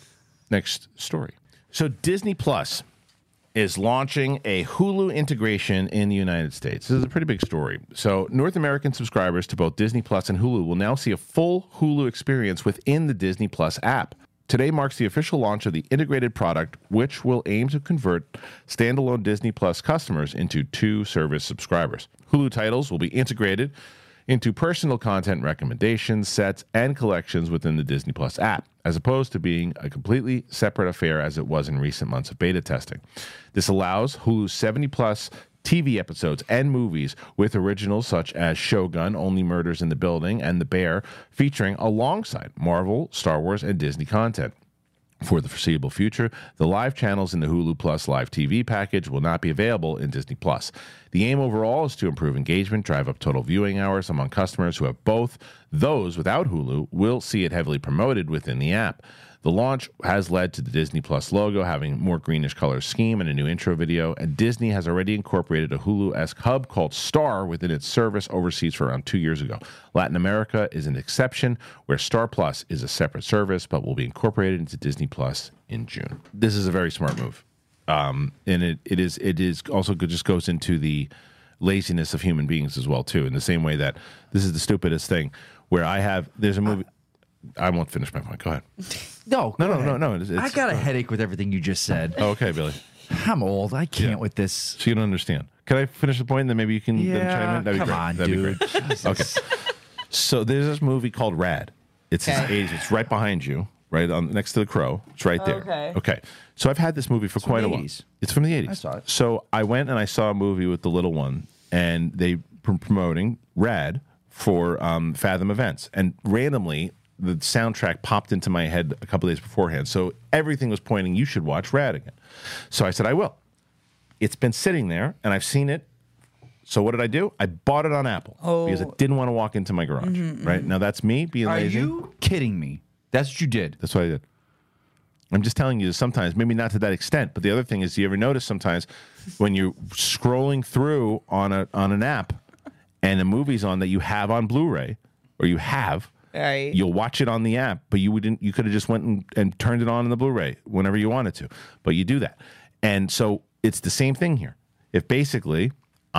S3: story. So Disney Plus is launching a Hulu integration in the United States. This is a pretty big story. So North American subscribers to both Disney Plus and Hulu will now see a full Hulu experience within the Disney Plus app. Today marks the official launch of the integrated product, which will aim to convert standalone Disney Plus customers into 2-service subscribers. Hulu titles will be integrated into personal content recommendations, sets, and collections within the Disney Plus app, as opposed to being a completely separate affair as it was in recent months of beta testing. This allows Hulu's 70-plus TV episodes and movies with originals such as Shogun, Only Murders in the Building, and The Bear, featuring alongside Marvel, Star Wars, and Disney content. For the foreseeable future, the live channels in the Hulu Plus live TV package will not be available in Disney Plus. The aim overall is to improve engagement, drive up total viewing hours among customers who have both. Those without Hulu will see it heavily promoted within the app. The launch has led to the Disney Plus logo having more greenish color scheme and a new intro video, and Disney has already incorporated a Hulu-esque hub called Star within its service overseas for around 2 years ago. Latin America is an exception, where Star Plus is a separate service but will be incorporated into Disney Plus in June. This is a very smart move, and it is also good. Just goes into the laziness of human beings as well too. In the same way that this is the stupidest thing, where there's a movie. I won't finish my point. Go ahead.
S4: No.
S3: I
S4: I got a headache with everything you just said.
S3: Oh, okay, Billy.
S4: I'm old. I can't
S3: Yeah.
S4: with this.
S3: So you don't understand. Can I finish the point and then maybe you can then chime in? That'd be
S4: come
S3: great.
S4: on,
S3: That'd
S4: dude.
S3: be great. Okay. So there's this movie called Rad. It's this
S5: Okay.
S3: 80s. It's right behind you, right on next to the Crow. It's right there.
S5: Okay.
S3: Okay. So I've had this movie for quite
S4: from
S3: a
S4: the
S3: while.
S4: 80s.
S3: It's from the 80s.
S4: I saw it.
S3: So I went and I saw a movie with the little one, and they were promoting Rad for Fathom Events, and randomly the soundtrack popped into my head a couple days beforehand. So everything was pointing, you should watch Rad again. So I said, I will. It's been sitting there, and I've seen it. So what did I do? I bought it on Apple because I didn't want to walk into my garage. Right now, that's me being
S4: Are
S3: lazy.
S4: you kidding me? That's what you did.
S3: That's what I did. I'm just telling you, sometimes, maybe not to that extent, but the other thing is, you ever notice sometimes when you're scrolling through on an app and a movie's on that you have on Blu-ray, or you have,
S5: Right.
S3: you'll watch it on the app, but you could have just went and turned it on in the Blu-ray whenever you wanted to, but you do that. And so it's the same thing here. If basically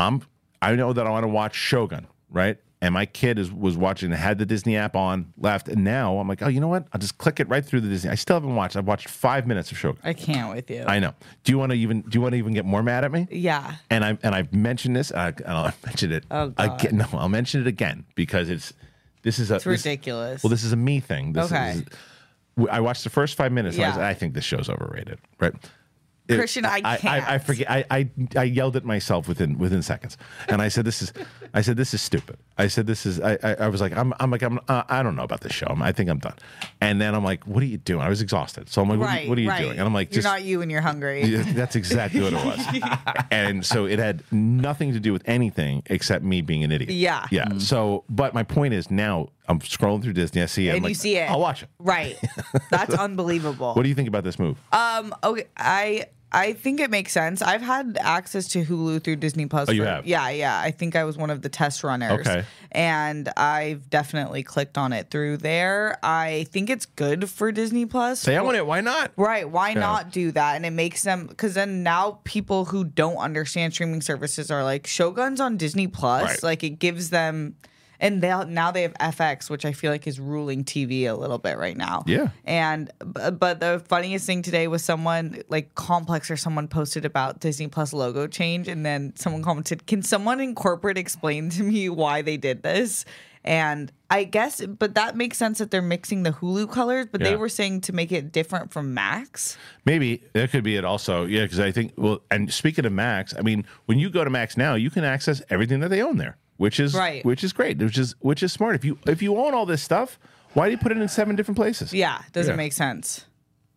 S3: I know that I want to watch Shogun, right? And my kid was watching, had the Disney app on, left, and now I'm like, oh, you know what? I'll just click it right through the Disney. I still haven't watched. I've watched 5 minutes of Shogun.
S5: I can't with you.
S3: I know. Do you want to even get more mad at me?
S5: Yeah.
S3: And I've mentioned this. And I'll mention it again. No, I'll mention it again because it's
S5: ridiculous.
S3: Well, this is a me thing.
S5: Okay.
S3: I watched the first 5 minutes.
S5: Yeah.
S3: And I think this show's overrated. Right.
S5: Christian, I can't.
S3: I forget. I yelled at myself within seconds, and I said, "This is stupid." I said, "This is." I was like, I don't know about this show. I think I'm done. And then I'm like, "What are you doing?" I was exhausted, so I'm like, "What are you doing?" And I'm like,
S5: "You're not you, and you're hungry."
S3: Yeah, that's exactly what it was. And so it had nothing to do with anything except me being an idiot.
S5: Yeah.
S3: Yeah. So, but my point is now I'm scrolling through Disney. I see it.
S5: And
S3: I'm
S5: you
S3: like,
S5: see it.
S3: I'll watch it.
S5: Right. That's unbelievable.
S3: What do you think about this move?
S5: Okay, I think it makes sense. I've had access to Hulu through Disney Plus.
S3: Oh, you have?
S5: Yeah. I think I was one of the test runners.
S3: Okay.
S5: And I've definitely clicked on it through there. I think it's good for Disney Plus.
S3: Say I want it. Why not?
S5: Right. Why not do that? And it makes them, because then now people who don't understand streaming services are like, Shogun's on Disney Plus.
S3: Right.
S5: Like it gives them, and now they have FX, which I feel like is ruling TV a little bit right now.
S3: Yeah.
S5: And but the funniest thing today was someone like Complex or someone posted about Disney Plus logo change, and then someone commented, "Can someone in corporate explain to me why they did this?" And I guess, but that makes sense that they're mixing the Hulu colors, but they
S3: Yeah.
S5: were saying to make it different from Max.
S3: Maybe that could be it also. Yeah, because I think, well, and speaking of Max, I mean, when you go to Max now, you can access everything that they own there, which is
S5: Right.
S3: which is great, which is smart. If you own all this stuff, why do you put it in 7 different places?
S5: Yeah, doesn't
S3: Yeah.
S5: make sense.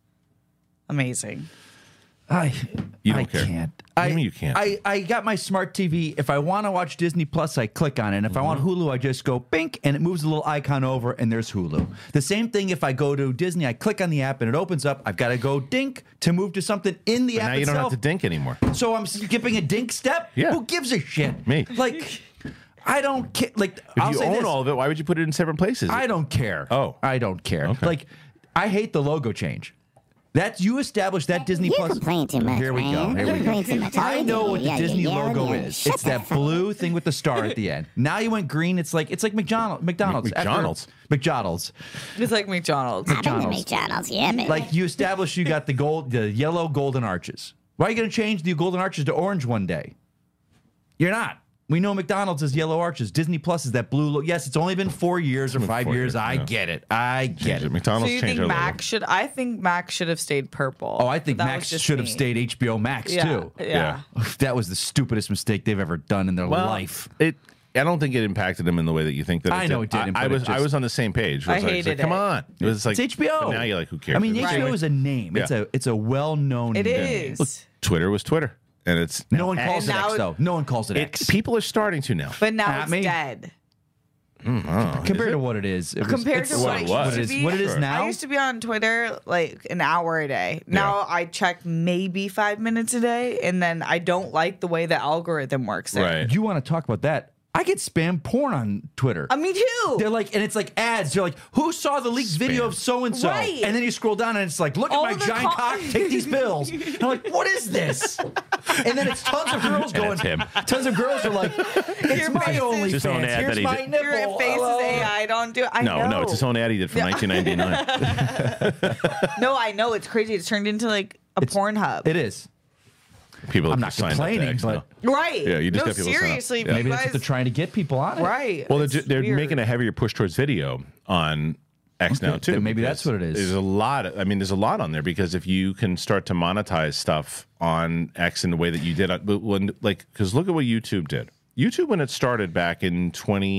S5: Amazing.
S3: You don't care.
S4: Can't.
S3: What do you mean you can't?
S4: I got my smart TV. If I want to watch Disney Plus, I click on it. And if I want Hulu, I just go bink, and it moves a little icon over, and there's Hulu. The same thing if I go to Disney, I click on the app, and it opens up. I've got to go dink to move to something in the
S3: But
S4: app
S3: now you don't
S4: itself.
S3: have to dink anymore.
S4: So I'm skipping a dink step?
S3: Yeah.
S4: Who gives a shit?
S3: Me.
S4: Like, I don't care. Like,
S3: If
S4: I'll
S3: you
S4: say
S3: own
S4: this.
S3: all of it, why would you put it in separate places?
S4: I don't care.
S3: Oh.
S4: I don't care.
S3: Okay.
S4: Like, I hate the logo change. That's you established that Disney
S7: You
S4: Plus.
S7: complain too much,
S4: Here we go.
S7: man.
S4: Here
S7: You
S4: we
S7: complain
S4: go.
S7: too much. All
S4: I
S7: you
S4: know
S7: do,
S4: what the
S7: yeah,
S4: Disney
S7: you yell,
S4: logo
S7: yeah.
S4: is.
S7: Shut
S4: It's
S7: the
S4: that
S7: fuck
S4: blue thing with the star at the end. Now you went green. It's like McDonald's.
S3: McDonald's.
S4: McDonald's.
S5: It's like McDonald's.
S7: I've been to
S4: McDonald's.
S7: McDonald's, yeah, man.
S4: Like you established, you got the yellow golden arches. Why are you going to change the golden arches to orange one day? You're not. We know McDonald's is yellow arches. Disney Plus is that blue. Yes, it's only been 4 years or 5
S3: 4
S4: years.
S3: years,
S4: I
S3: yeah.
S4: get it. I get
S3: Change
S4: it.
S3: it. McDonald's
S5: So you
S3: changed
S5: think
S3: their logo.
S5: Max should? I think Max should have stayed purple.
S4: Oh, I think
S5: But that
S4: Max
S5: was just
S4: should have
S5: me.
S4: stayed HBO Max
S5: Yeah,
S4: too.
S5: Yeah.
S4: That was the stupidest mistake they've ever done in their life.
S3: I don't think it impacted him in the way that you think that.
S4: I know it didn't,
S3: I
S4: but it
S3: was
S4: just-
S3: was on the same page. It was
S5: I
S3: like,
S5: hated
S3: Come
S5: it.
S3: on, it was like
S4: It's HBO.
S3: But now you're like, who cares?
S4: I mean,
S3: It's
S4: HBO
S3: like-
S4: is a name.
S3: Yeah.
S4: It's a well-known
S5: It
S4: name.
S5: is.
S4: Look,
S3: Twitter was Twitter, and it's
S4: no one calls it
S5: now
S4: X
S5: it-
S4: though. No one calls it X.
S3: People are starting to now.
S5: But now
S4: At
S5: it's
S4: me.
S5: dead.
S4: Compared to what it is.
S5: Compared to what it
S3: was.
S5: used to be.
S4: What it is now.
S5: I used to be on Twitter like an hour a day. Now I check maybe 5 minutes a day, and then I don't like the way the algorithm works there.
S3: Right.
S4: You want to talk about that? I get spam porn on Twitter.
S5: Me too.
S4: They're like, and it's like ads. They're like, who saw the leaked video of so and so?
S5: Right.
S4: And then you scroll down and it's like, look
S5: All
S4: at my
S5: the
S4: giant cock. Take these pills. And I'm like, what is this? And then it's tons of girls going.
S3: it's him.
S4: Tons of girls are like, it's
S5: Your
S4: my
S5: face is-
S4: OnlyFans.
S3: Just own ad
S4: Here's
S3: that he
S4: my
S3: did.
S4: nipple.
S5: Your face
S4: Hello.
S5: is AI. Don't do it. I know.
S3: No, it's his own ad he did from 1999.
S5: No, I know. It's crazy. It's turned into like a Pornhub.
S4: It is.
S3: People
S4: I'm
S3: have
S4: not
S3: signed up to
S4: complaining,
S3: X
S4: but
S3: now.
S5: Right.
S3: Yeah, you just
S5: no,
S3: got people sign up.
S5: seriously.
S3: Yeah.
S4: maybe
S5: you
S4: that's what
S5: guys,
S4: they're trying to get people on it.
S5: Right.
S3: Well,
S5: It's
S3: they're
S5: weird.
S3: making a heavier push towards video on X now too.
S4: then maybe
S3: because
S4: that's what it is.
S3: There's a lot. There's a lot on there because if you can start to monetize stuff on X in the way that you did, because look at what YouTube did. YouTube when it started back in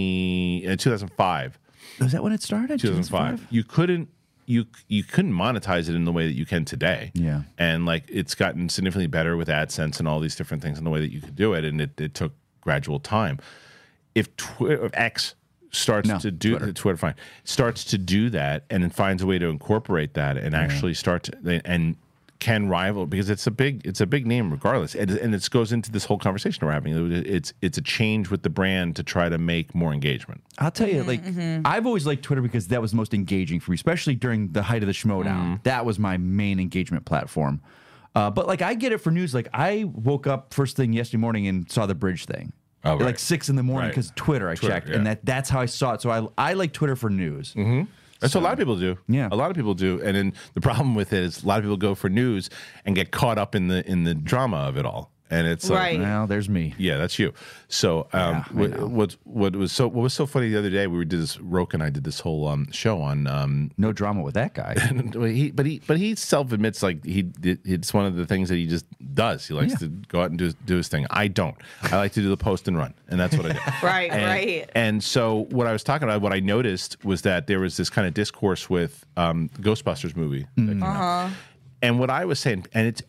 S3: 2005.
S4: Was that when it started?
S3: 2005. You couldn't monetize it in the way that you can today.
S4: Yeah.
S3: And like it's gotten significantly better with AdSense and all these different things in the way that you could do it, and it took gradual time. If X starts to do Twitter fine starts to do that and then finds a way to incorporate that and actually start to, and can rival, because it's a big name regardless, and it goes into this whole conversation we're having. It's a change with the brand to try to make more engagement.
S4: I'll tell you, like, I've always liked Twitter because that was most engaging for me, especially during the height of the Schmodown. That was my main engagement platform. But like, I get it for news. Like, I woke up first thing yesterday morning and saw the bridge thing.
S3: Oh, right.
S4: Like 6 in the morning
S3: Right.
S4: because Twitter I checked,
S3: yeah.
S4: and that's how I saw it. So I like Twitter for news.
S3: That's what a lot of people do.
S4: Yeah.
S3: A lot of people do. And then the problem with it is a lot of people go for news and get caught up in the drama of it all. And it's like,
S5: Right.
S4: Well, there's me.
S3: yeah, that's you. So,
S4: I know.
S3: what was so funny the other day? We did this. Roke and I did this whole show on.
S4: No drama with that guy.
S3: But he self admits like it's one of the things that he just does. He likes to go out and do his thing. I don't. I like to do the post and run, and that's what I do.
S5: Right,
S3: And-
S5: right.
S3: And so what I was talking about, what I noticed was that there was this kind of discourse with Ghostbusters movie that came out, and what I was saying, and it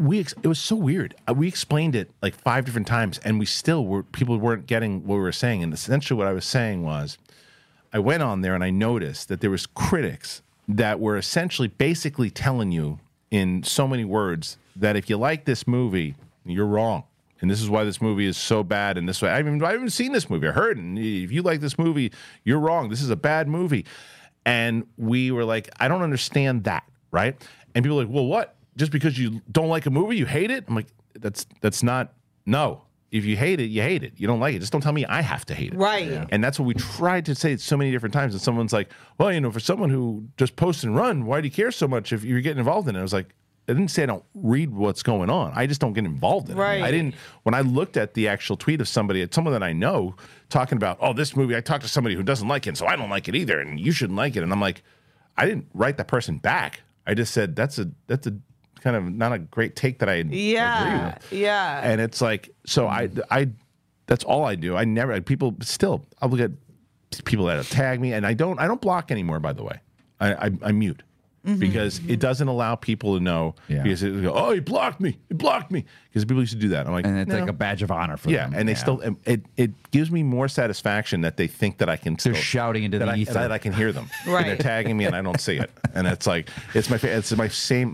S3: was so weird. We explained it like 5 different times, and people weren't getting what we were saying. And essentially, what I was saying was, I went on there and I noticed that there was critics that were essentially basically telling you in so many words that if you like this movie, you're wrong. And this is why this movie is so bad. And this way, I haven't seen this movie. I heard, and if you like this movie, you're wrong. This is a bad movie. And we were like, I don't understand that, right? And people were like, well, what? Just because you don't like a movie, you hate it? I'm like, that's not, no. If you hate it, you hate it. You don't like it. Just don't tell me I have to hate it.
S5: Right. Yeah.
S3: And that's what we tried to say so many different times. And someone's like, well, for someone who just posts and run, why do you care so much if you're getting involved in it? I was like, I didn't say I don't read what's going on. I just don't get involved in
S5: Right.
S3: it. When I looked at the actual tweet of someone that I know talking about, oh, this movie, I talked to somebody who doesn't like it, so I don't like it either, and you shouldn't like it. And I'm like, I didn't write that person back. I just said, that's a kind of not a great take that I agree with.
S5: Yeah.
S3: And it's like, so I that's all I do. I never I'll look at people that have tagged me, and I don't block anymore, by the way. I mute. Because it doesn't allow people to know.
S4: Yeah.
S3: Because they go, oh, he blocked me. Because people used to do that. I'm like,
S4: And it's
S3: no.
S4: like a badge of honor for
S3: Yeah,
S4: them.
S3: and they still it gives me more satisfaction that they think that I can.
S4: They're shouting into the ether.
S3: that I can hear them.
S5: Right.
S3: And they're tagging me and I don't see it. And it's like it's my same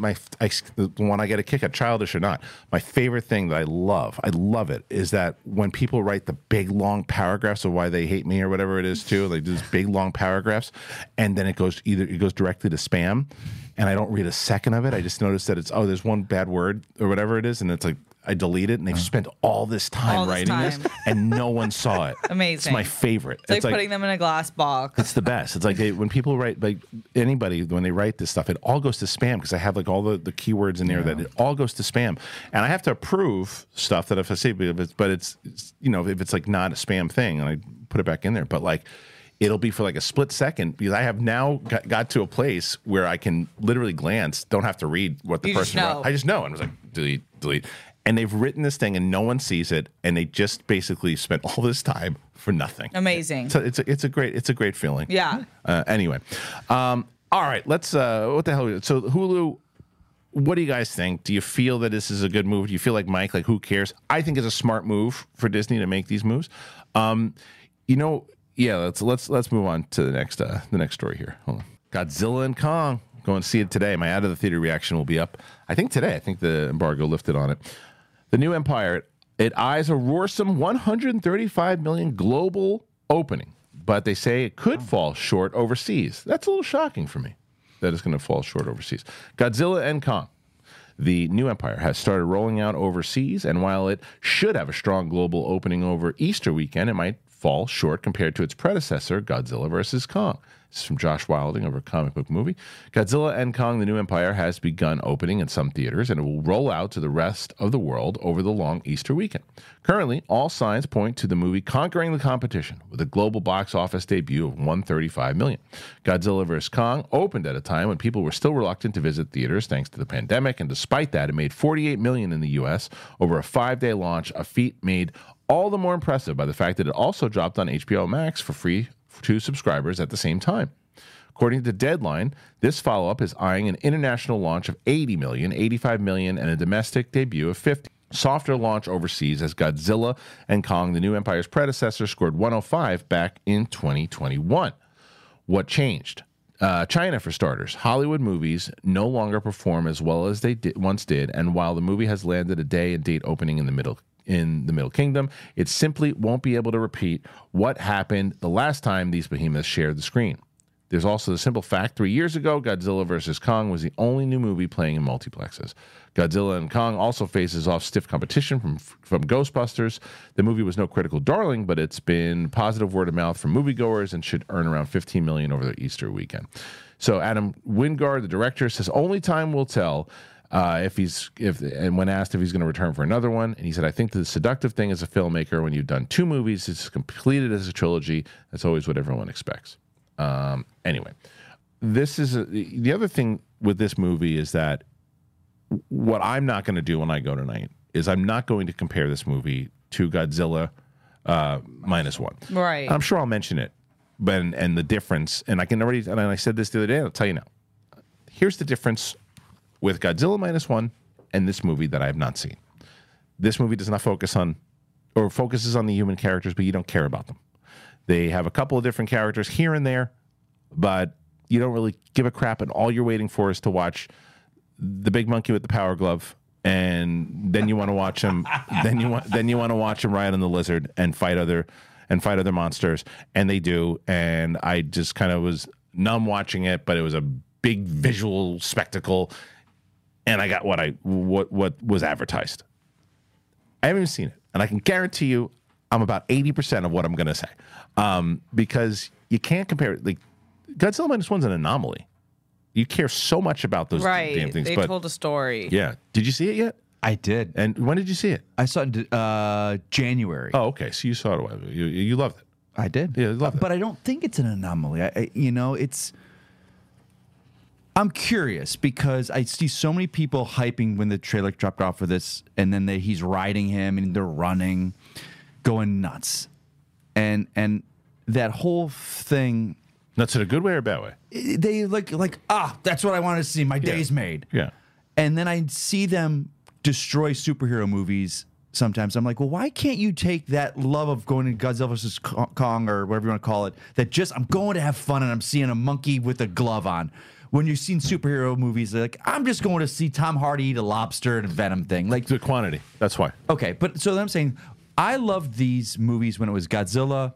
S3: when I get a kick at Childish or Not. My favorite thing that I love it, is that when people write the big long paragraphs of why they hate me or whatever it is too, like these big long paragraphs, and then it goes directly to spam, and I don't read a second of it. I just notice that there's one bad word or whatever it is, and it's like I delete it, and they've spent all this time writing this, and no one saw it.
S5: Amazing.
S3: It's my favorite.
S5: It's like putting them in a glass box.
S3: It's the best. It's like when people write, like anybody, when they write this stuff, it all goes to spam because I have like all the keywords in there that it all goes to spam, and I have to approve stuff that if I say, but it's if it's like not a spam thing, and I put it back in there, but like. It'll be for like a split second because I have now got to a place where I can literally glance, don't have to read what the person wrote. I just know. And I was like, delete. And they've written this thing and no one sees it. And they just basically spent all this time for nothing.
S5: Amazing.
S3: So it's a great feeling.
S5: Yeah.
S3: Anyway. All right. Let's, what the hell? So Hulu, what do you guys think? Do you feel that this is a good move? Do you feel like Mike, like who cares? I think it's a smart move for Disney to make these moves. Yeah, let's move on to the next story here. Hold on. Godzilla and Kong. Going to see it today. My out of the theater reaction will be up. I think today. I think the embargo lifted on it. The new Empire. It eyes a roarsome 135 million global opening, but they say it could fall short overseas. That's a little shocking for me. That it's going to fall short overseas. Godzilla and Kong. The new Empire has started rolling out overseas, and while it should have a strong global opening over Easter weekend, it might fall short compared to its predecessor, Godzilla vs. Kong. This is from Josh Wilding over Comic Book Movie. Godzilla and Kong, the New Empire, has begun opening in some theaters, and it will roll out to the rest of the world over the long Easter weekend. Currently, all signs point to the movie conquering the competition with a global box office debut of $135 million. Godzilla vs. Kong opened at a time when people were still reluctant to visit theaters thanks to the pandemic, and despite that, it made $48 million in the U.S. over a 5-day launch, a feat made all the more impressive by the fact that it also dropped on HBO Max for free to subscribers at the same time. According to Deadline, this follow-up is eyeing an international launch of $80 million, $85 million, and a domestic debut of $50 million. Softer launch overseas as Godzilla and Kong, the New Empire's predecessor, scored 105 back in 2021. What changed? China, for starters. Hollywood movies no longer perform as well as they once did, and while the movie has landed a day and date opening in the Middle Kingdom, it simply won't be able to repeat what happened the last time these behemoths shared the screen. There's also the simple fact 3 years ago, Godzilla vs. Kong was the only new movie playing in multiplexes. Godzilla and Kong also faces off stiff competition from Ghostbusters. The movie was no critical darling, but it's been positive word of mouth from moviegoers and should earn around $15 million over the Easter weekend. So Adam Wingard, the director, says only time will tell. And when asked if he's going to return for another one, and he said, "I think the seductive thing as a filmmaker, when you've done 2 movies, it's completed as a trilogy. That's always what everyone expects." Anyway, this is the other thing with this movie is that what I'm not going to do when I go tonight is I'm not going to compare this movie to Godzilla -1.
S5: Right.
S3: I'm sure I'll mention it, but and the difference, and I can already, and I said this the other day, I'll tell you now. Here's the difference with Godzilla -1 and this movie that I have not seen. This movie does not focus on, or focuses on the human characters, but you don't care about them. They have a couple of different characters here and there, but you don't really give a crap, and all you're waiting for is to watch the big monkey with the power glove, and then you want to watch him. then you want to watch him ride on the lizard and fight other monsters, and they do. And I just kind of was numb watching it, but it was a big visual spectacle, and I got what was advertised. I haven't even seen it, and I can guarantee you, I'm about 80% of what I'm going to say, because you can't compare it. Like Godzilla -1's an anomaly. You care so much about those damn things.
S5: They
S3: but
S5: told a story.
S3: yeah, did you see it yet?
S4: I did.
S3: And when did you see it?
S4: I saw it in January.
S3: Oh, okay. So you saw it. You loved it.
S4: I did.
S3: Yeah, I loved it.
S4: But I don't think it's an anomaly. I'm curious because I see so many people hyping when the trailer dropped off for this, and then he's riding him and they're running, going nuts, and that whole thing.
S3: Nuts in a good way or a bad way?
S4: They that's what I wanted to see. My day's made.
S3: Yeah.
S4: And then I see them destroy superhero movies. Sometimes I'm like, well, why can't you take that love of going to Godzilla vs. Kong or whatever you want to call it, that just I'm going to have fun and I'm seeing a monkey with a glove on. When you've seen superhero movies, they're like, I'm just going to see Tom Hardy eat a lobster and a Venom thing. Like
S3: The quantity. That's why.
S4: Okay, but so I'm saying I loved these movies when it was Godzilla,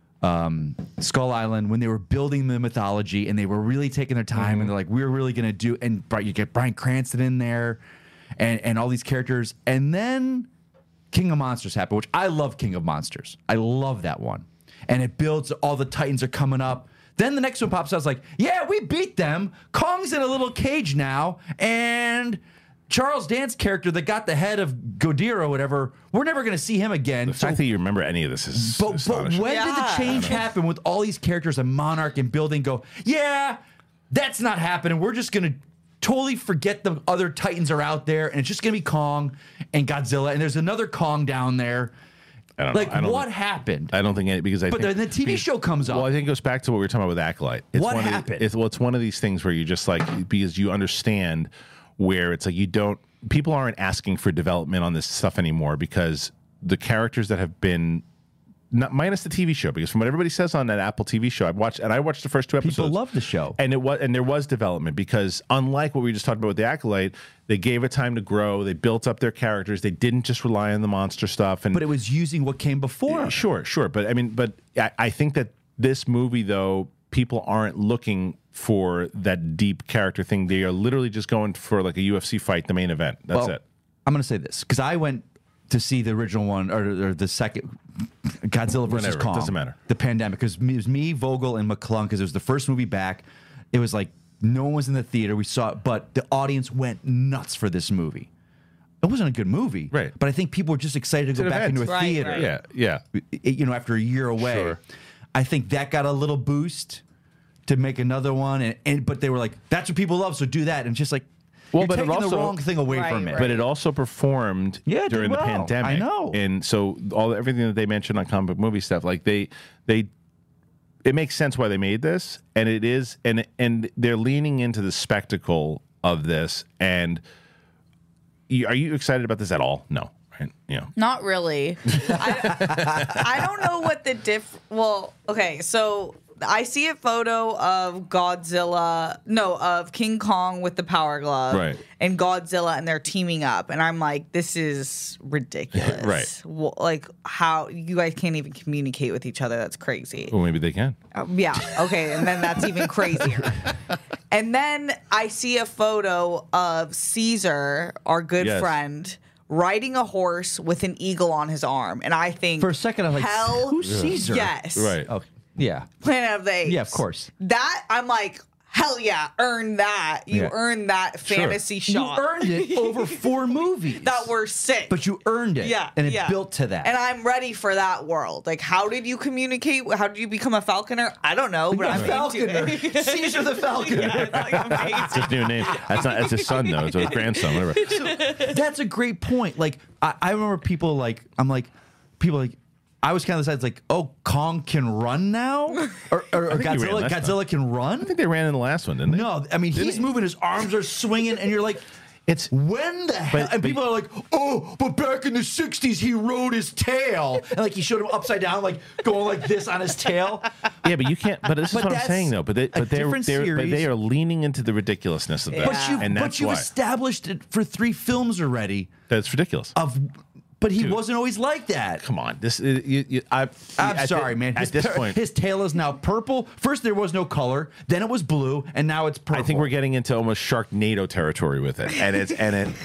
S4: Skull Island, when they were building the mythology and they were really taking their time and they're like, we're really going to do, and you get Bryan Cranston in there and all these characters. And then King of Monsters happened, which I love King of Monsters. I love that one. And it builds, all the Titans are coming up. Then the next one pops out, it's like, yeah, we beat them. Kong's in a little cage now, and Charles Dance's character that got the head of Ghidorah or whatever, we're never going to see him again.
S3: The fact that you remember any of this is
S4: But
S3: astonishing.
S4: when did the change happen with all these characters and Monarch and building go, yeah, that's not happening. We're just going to totally forget the other Titans are out there, and it's just going to be Kong and Godzilla, and there's another Kong down there.
S3: I don't know.
S4: Like, what happened?
S3: I don't think any, because I
S4: But
S3: think
S4: then the TV show comes up.
S3: Well, I think it goes back to what we were talking about with Acolyte. It's
S4: What
S3: one of
S4: happened?
S3: It's one of these things where you just like, because you understand where it's like people aren't asking for development on this stuff anymore because the characters that have been, not minus the TV show, because from what everybody says on that Apple TV show, I watched the first 2 episodes.
S4: People love the show.
S3: And there was development because unlike what we just talked about with the Acolyte, they gave it time to grow. They built up their characters. They didn't just rely on the monster stuff.
S4: But it was using what came before.
S3: Sure. But I think that this movie, though, people aren't looking for that deep character thing. They are literally just going for like a UFC fight, the main event. That's it.
S4: I'm going to say this because I went to see the original one or the second Godzilla versus
S3: Whenever, it
S4: Kong.
S3: doesn't matter.
S4: The pandemic, because it was me, Vogel, and McClung, because it was the first movie back. It was like no one was in the theater. We saw it, but the audience went nuts for this movie. It wasn't a good movie,
S3: Right.
S4: But I think people were just excited to go back
S3: event.
S4: into a
S5: Right,
S4: theater.
S5: right.
S3: Yeah.
S4: After a year away.
S3: Sure.
S4: I think that got a little boost to make another one, but they were like, "That's what people love, so do that." And it's just like,
S3: Well,
S4: you're
S3: but it
S4: taking the
S3: also-
S4: wrong thing away
S5: Right,
S4: from it.
S5: right.
S3: But it also performed
S4: Yeah, it did
S3: during the
S4: well.
S3: pandemic.
S4: I know.
S3: And so everything that they mentioned on comic book movie stuff, like it makes sense why they made this, and it is, and they're leaning into the spectacle of this. And are you excited about this at all? No, right? Yeah.
S5: Not really. I don't know what the Well, okay, so I see a photo of of King Kong with the power glove,
S3: Right.
S5: and Godzilla, and they're teaming up, and I'm like, this is ridiculous.
S3: Right.
S5: Well, like, how you guys can't even communicate with each other? That's crazy.
S3: Well, maybe they can.
S5: Yeah. Okay. And then that's even crazier. And then I see a photo of Caesar, our good
S3: Yes.
S5: friend, riding a horse with an eagle on his arm. And I think
S4: For a second, I'm like,
S5: hell,
S4: who's Caesar?
S5: Yes.
S3: Right.
S4: Oh, yeah.
S5: Planet of the Apes.
S4: Yeah, of course.
S5: That I'm like, hell yeah, earn that. You
S4: Yeah.
S5: earned that fantasy shot.
S4: You earned it over 4 movies.
S5: that were sick.
S4: But you earned it.
S5: Yeah,
S4: And it
S5: yeah.
S4: built to that.
S5: And I'm ready for that world. Like, how did you communicate? How did you become a falconer? I don't know, but I'm
S4: Falconer.
S5: into it.
S4: Caesar the Falconer.
S5: Yeah, it's like amazing.
S3: It's his new name. That's his son though. It's his grandson. Whatever.
S4: That's a great point. Like, I remember people like, I was kind of the side like, oh, Kong can run now? Or
S3: think he ran last
S4: Godzilla can run?
S3: I think they ran in the last one, didn't they?
S4: No, I mean, he's moving, his arms are swinging, and you're like,
S3: It's
S4: when the hell? And
S3: but-
S4: people are like, oh, but back in the 60s, he rode his tail. And like, he showed him upside down, like going like this on his tail.
S3: Yeah, but you can't. But this is
S4: But
S3: what I'm
S4: saying
S3: saying though. But
S4: different series.
S3: they are leaning into the ridiculousness of that, and that's
S4: you've
S3: why
S4: established it for 3 films already.
S3: that's ridiculous.
S4: But he wasn't always like that.
S3: Come on, this
S4: I'm sorry, man.
S3: At this point,
S4: his tail is now purple. First, there was no color. Then it was blue, and now it's purple.
S3: I think we're getting into almost Sharknado territory with it, and it's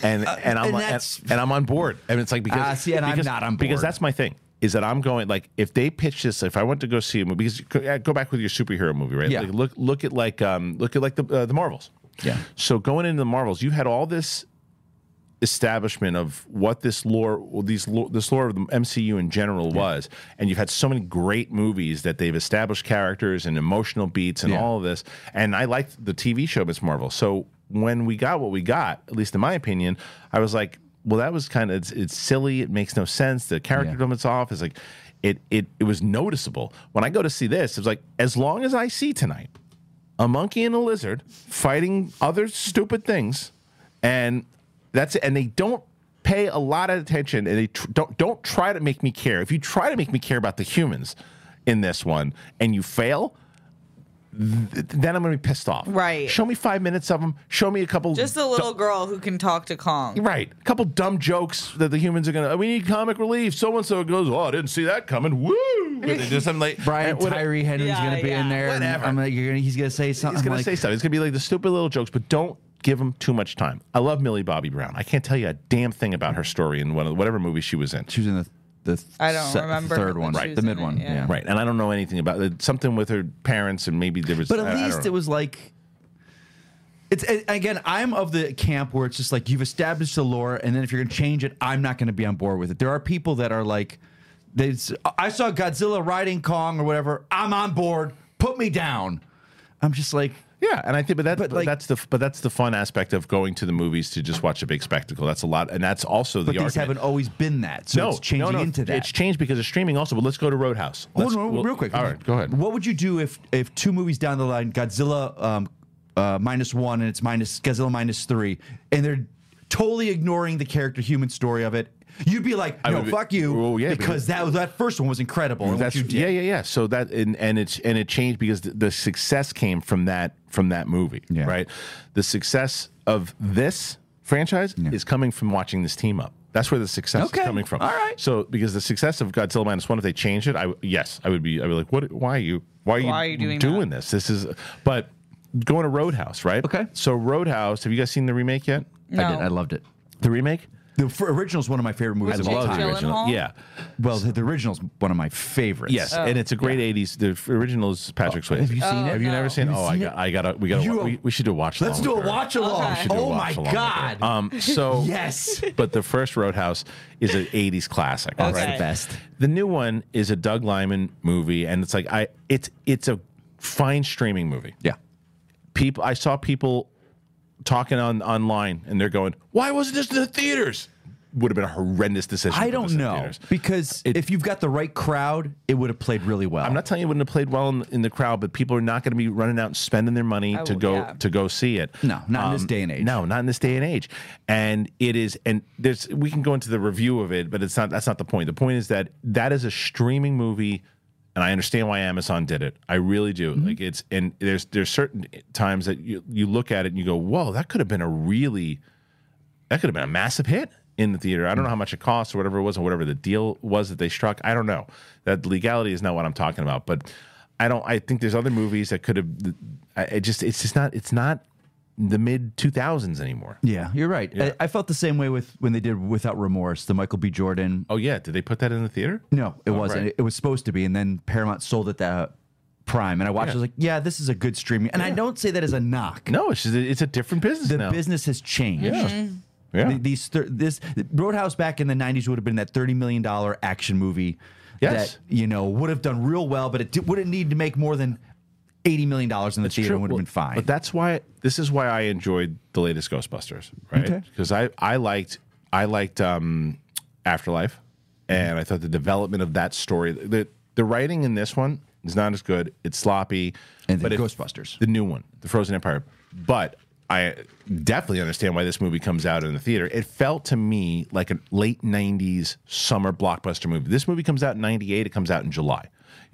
S3: and I'm on board. And it's like because
S4: see, and I'm not on board.
S3: because that's my thing. Is that I'm going like if they pitch this, if I went to go see a movie, because go back with your superhero movie, right?
S4: Yeah.
S3: Like, look at the Marvels.
S4: Yeah.
S3: So going into the Marvels, you had all this establishment of what this lore of the MCU in general was, and you've had so many great movies that they've established characters and emotional beats and all of this. And I liked the TV show Miss Marvel. So when we got what we got, at least in my opinion, I was like, well, that was kind of it's silly. It makes no sense. The character development's off. It's like it was noticeable. When I go to see this, it's like as long as I see tonight a monkey and a lizard fighting other stupid things, and that's it. And they don't pay a lot of attention, and they don't try to make me care. If you try to make me care about the humans in this one, and you fail, then I'm going to be pissed off.
S5: Right.
S3: Show me 5 minutes of them. Show me a couple.
S5: Just a little girl who can talk to Kong.
S3: Right. A couple dumb jokes that the humans are going to. We need comic relief. So and so goes. Oh, I didn't see that coming. Woo! I'm like
S4: Brian Tyree Henry's
S5: Yeah,
S4: going to be in
S5: yeah.
S4: there. and
S3: Whatever.
S4: I'm like, he's going to say something.
S3: He's going
S4: like,
S3: to say something. It's going to be like the stupid little jokes, but don't give him too much time. I love Millie Bobby Brown. I can't tell you a damn thing about her story in whatever movie she was in.
S4: She was in the
S5: I don't remember
S4: third
S5: when
S4: one,
S5: she
S4: right?
S5: was
S4: The
S5: in
S4: mid
S5: it,
S4: one,
S5: yeah.
S4: yeah.
S3: Right, and I don't know anything about it. Something with her parents, and maybe there was.
S4: But
S3: I
S4: at
S3: don't
S4: least
S3: know.
S4: it was like. It's again. I'm of the camp where it's just like you've established the lore, and then if you're gonna change it, I'm not gonna be on board with it. There are people that are like, I saw Godzilla riding Kong or whatever. I'm on board. Put me down. I'm just like,
S3: Yeah, and I think, but
S4: like-
S3: that's the fun aspect of going to the movies to just watch a big spectacle. That's a lot, and that's also the
S4: but these
S3: argument.
S4: haven't always been that. So it's changing into that.
S3: It's changed because of streaming also. But let's go to Roadhouse.
S4: Hold on, real quick.
S3: All right, go ahead.
S4: What would you do if 2 movies down the line, Godzilla -1 and it's Godzilla -3, and they're totally ignoring the character human story of it? You'd be like, no, fuck you,
S3: well, yeah,
S4: because that first one was incredible. And what you did.
S3: Yeah. So that and it changed because the success came from that movie,
S4: Yeah.
S3: right? The success of this franchise is coming from watching this team up. That's where the success
S4: Okay.
S3: is coming from.
S4: All right.
S3: So because the success of Godzilla -1, if they changed it, I would be like, what? Why are you doing this? This is, but going to Roadhouse, right?
S4: Okay.
S3: So Roadhouse, have you guys seen the remake yet?
S5: No.
S4: I did. I loved it.
S3: The remake?
S4: The original is one of my favorite movies
S5: With
S4: of all
S5: Jake
S4: time.
S5: Gyllenhaal?
S3: Yeah.
S4: Well, the original is one of my favorites.
S3: Yes, and it's a great '80s. The original is Patrick Swayze.
S4: have you seen it?
S3: Have you never seen it?
S4: Have you
S3: Oh,
S4: seen it?
S3: we should do a watch.
S4: Let's do a watch along.
S5: Okay.
S3: should do a
S4: Oh my
S3: watch along with
S4: god.
S3: it. So
S4: Yes.
S3: but the first Roadhouse is an '80s classic.
S5: Okay.
S4: That's the best.
S3: The new one is a Doug Liman movie, and it's like it's a fine streaming movie.
S4: Yeah.
S3: I saw people talking online, and they're going, "Why wasn't this in the theaters?" Would have been a horrendous decision.
S4: I
S3: to put this
S4: don't
S3: in
S4: know
S3: theaters.
S4: because if you've got the right crowd, it would have played really well.
S3: I'm not telling you it wouldn't have played well in the crowd, but people are not going to be running out and spending their money to go see it.
S4: No, not in this day and age.
S3: No, not in this day and age. And it is, and we can go into the review of it, but that's not the point. The point is that is a streaming movie, and I understand why Amazon did it. I really do.
S4: Mm-hmm.
S3: Like and there's certain times that you look at it and you go, whoa, that could have been a massive hit in the theater. I don't know how much it costs or whatever it was or whatever the deal was that they struck. I don't know. That legality is not what I'm talking about. But I think there's other movies that could have. It's not the mid 2000s anymore.
S4: Yeah, you're right.
S3: Yeah.
S4: I felt the same way when they did Without Remorse, the Michael B. Jordan.
S3: Oh yeah, did they put that in the theater?
S4: No, it wasn't.
S3: right.
S4: It was supposed to be, and then Paramount sold it Prime, and I watched. I was like, yeah, this is a good streaming, and I don't say that as a knock.
S3: No, it's a different business
S4: The
S3: now.
S4: business has changed.
S3: Yeah. Yeah.
S4: This Roadhouse back in the 90s would have been that $30 million action movie
S3: Yes.
S4: that would have done real well, but it wouldn't need to make more than $80 million in the theater and would have been fine.
S3: But this is why I enjoyed the latest Ghostbusters, right?
S4: Okay.
S3: Because I liked Afterlife, and I thought the development of that story, the writing in this one is not as good. It's sloppy.
S4: And then
S3: but
S4: Ghostbusters.
S3: the new one, the Frozen Empire. But I definitely understand why this movie comes out in the theater. It felt to me like a late 90s summer blockbuster movie. This movie comes out in 98. It comes out in July.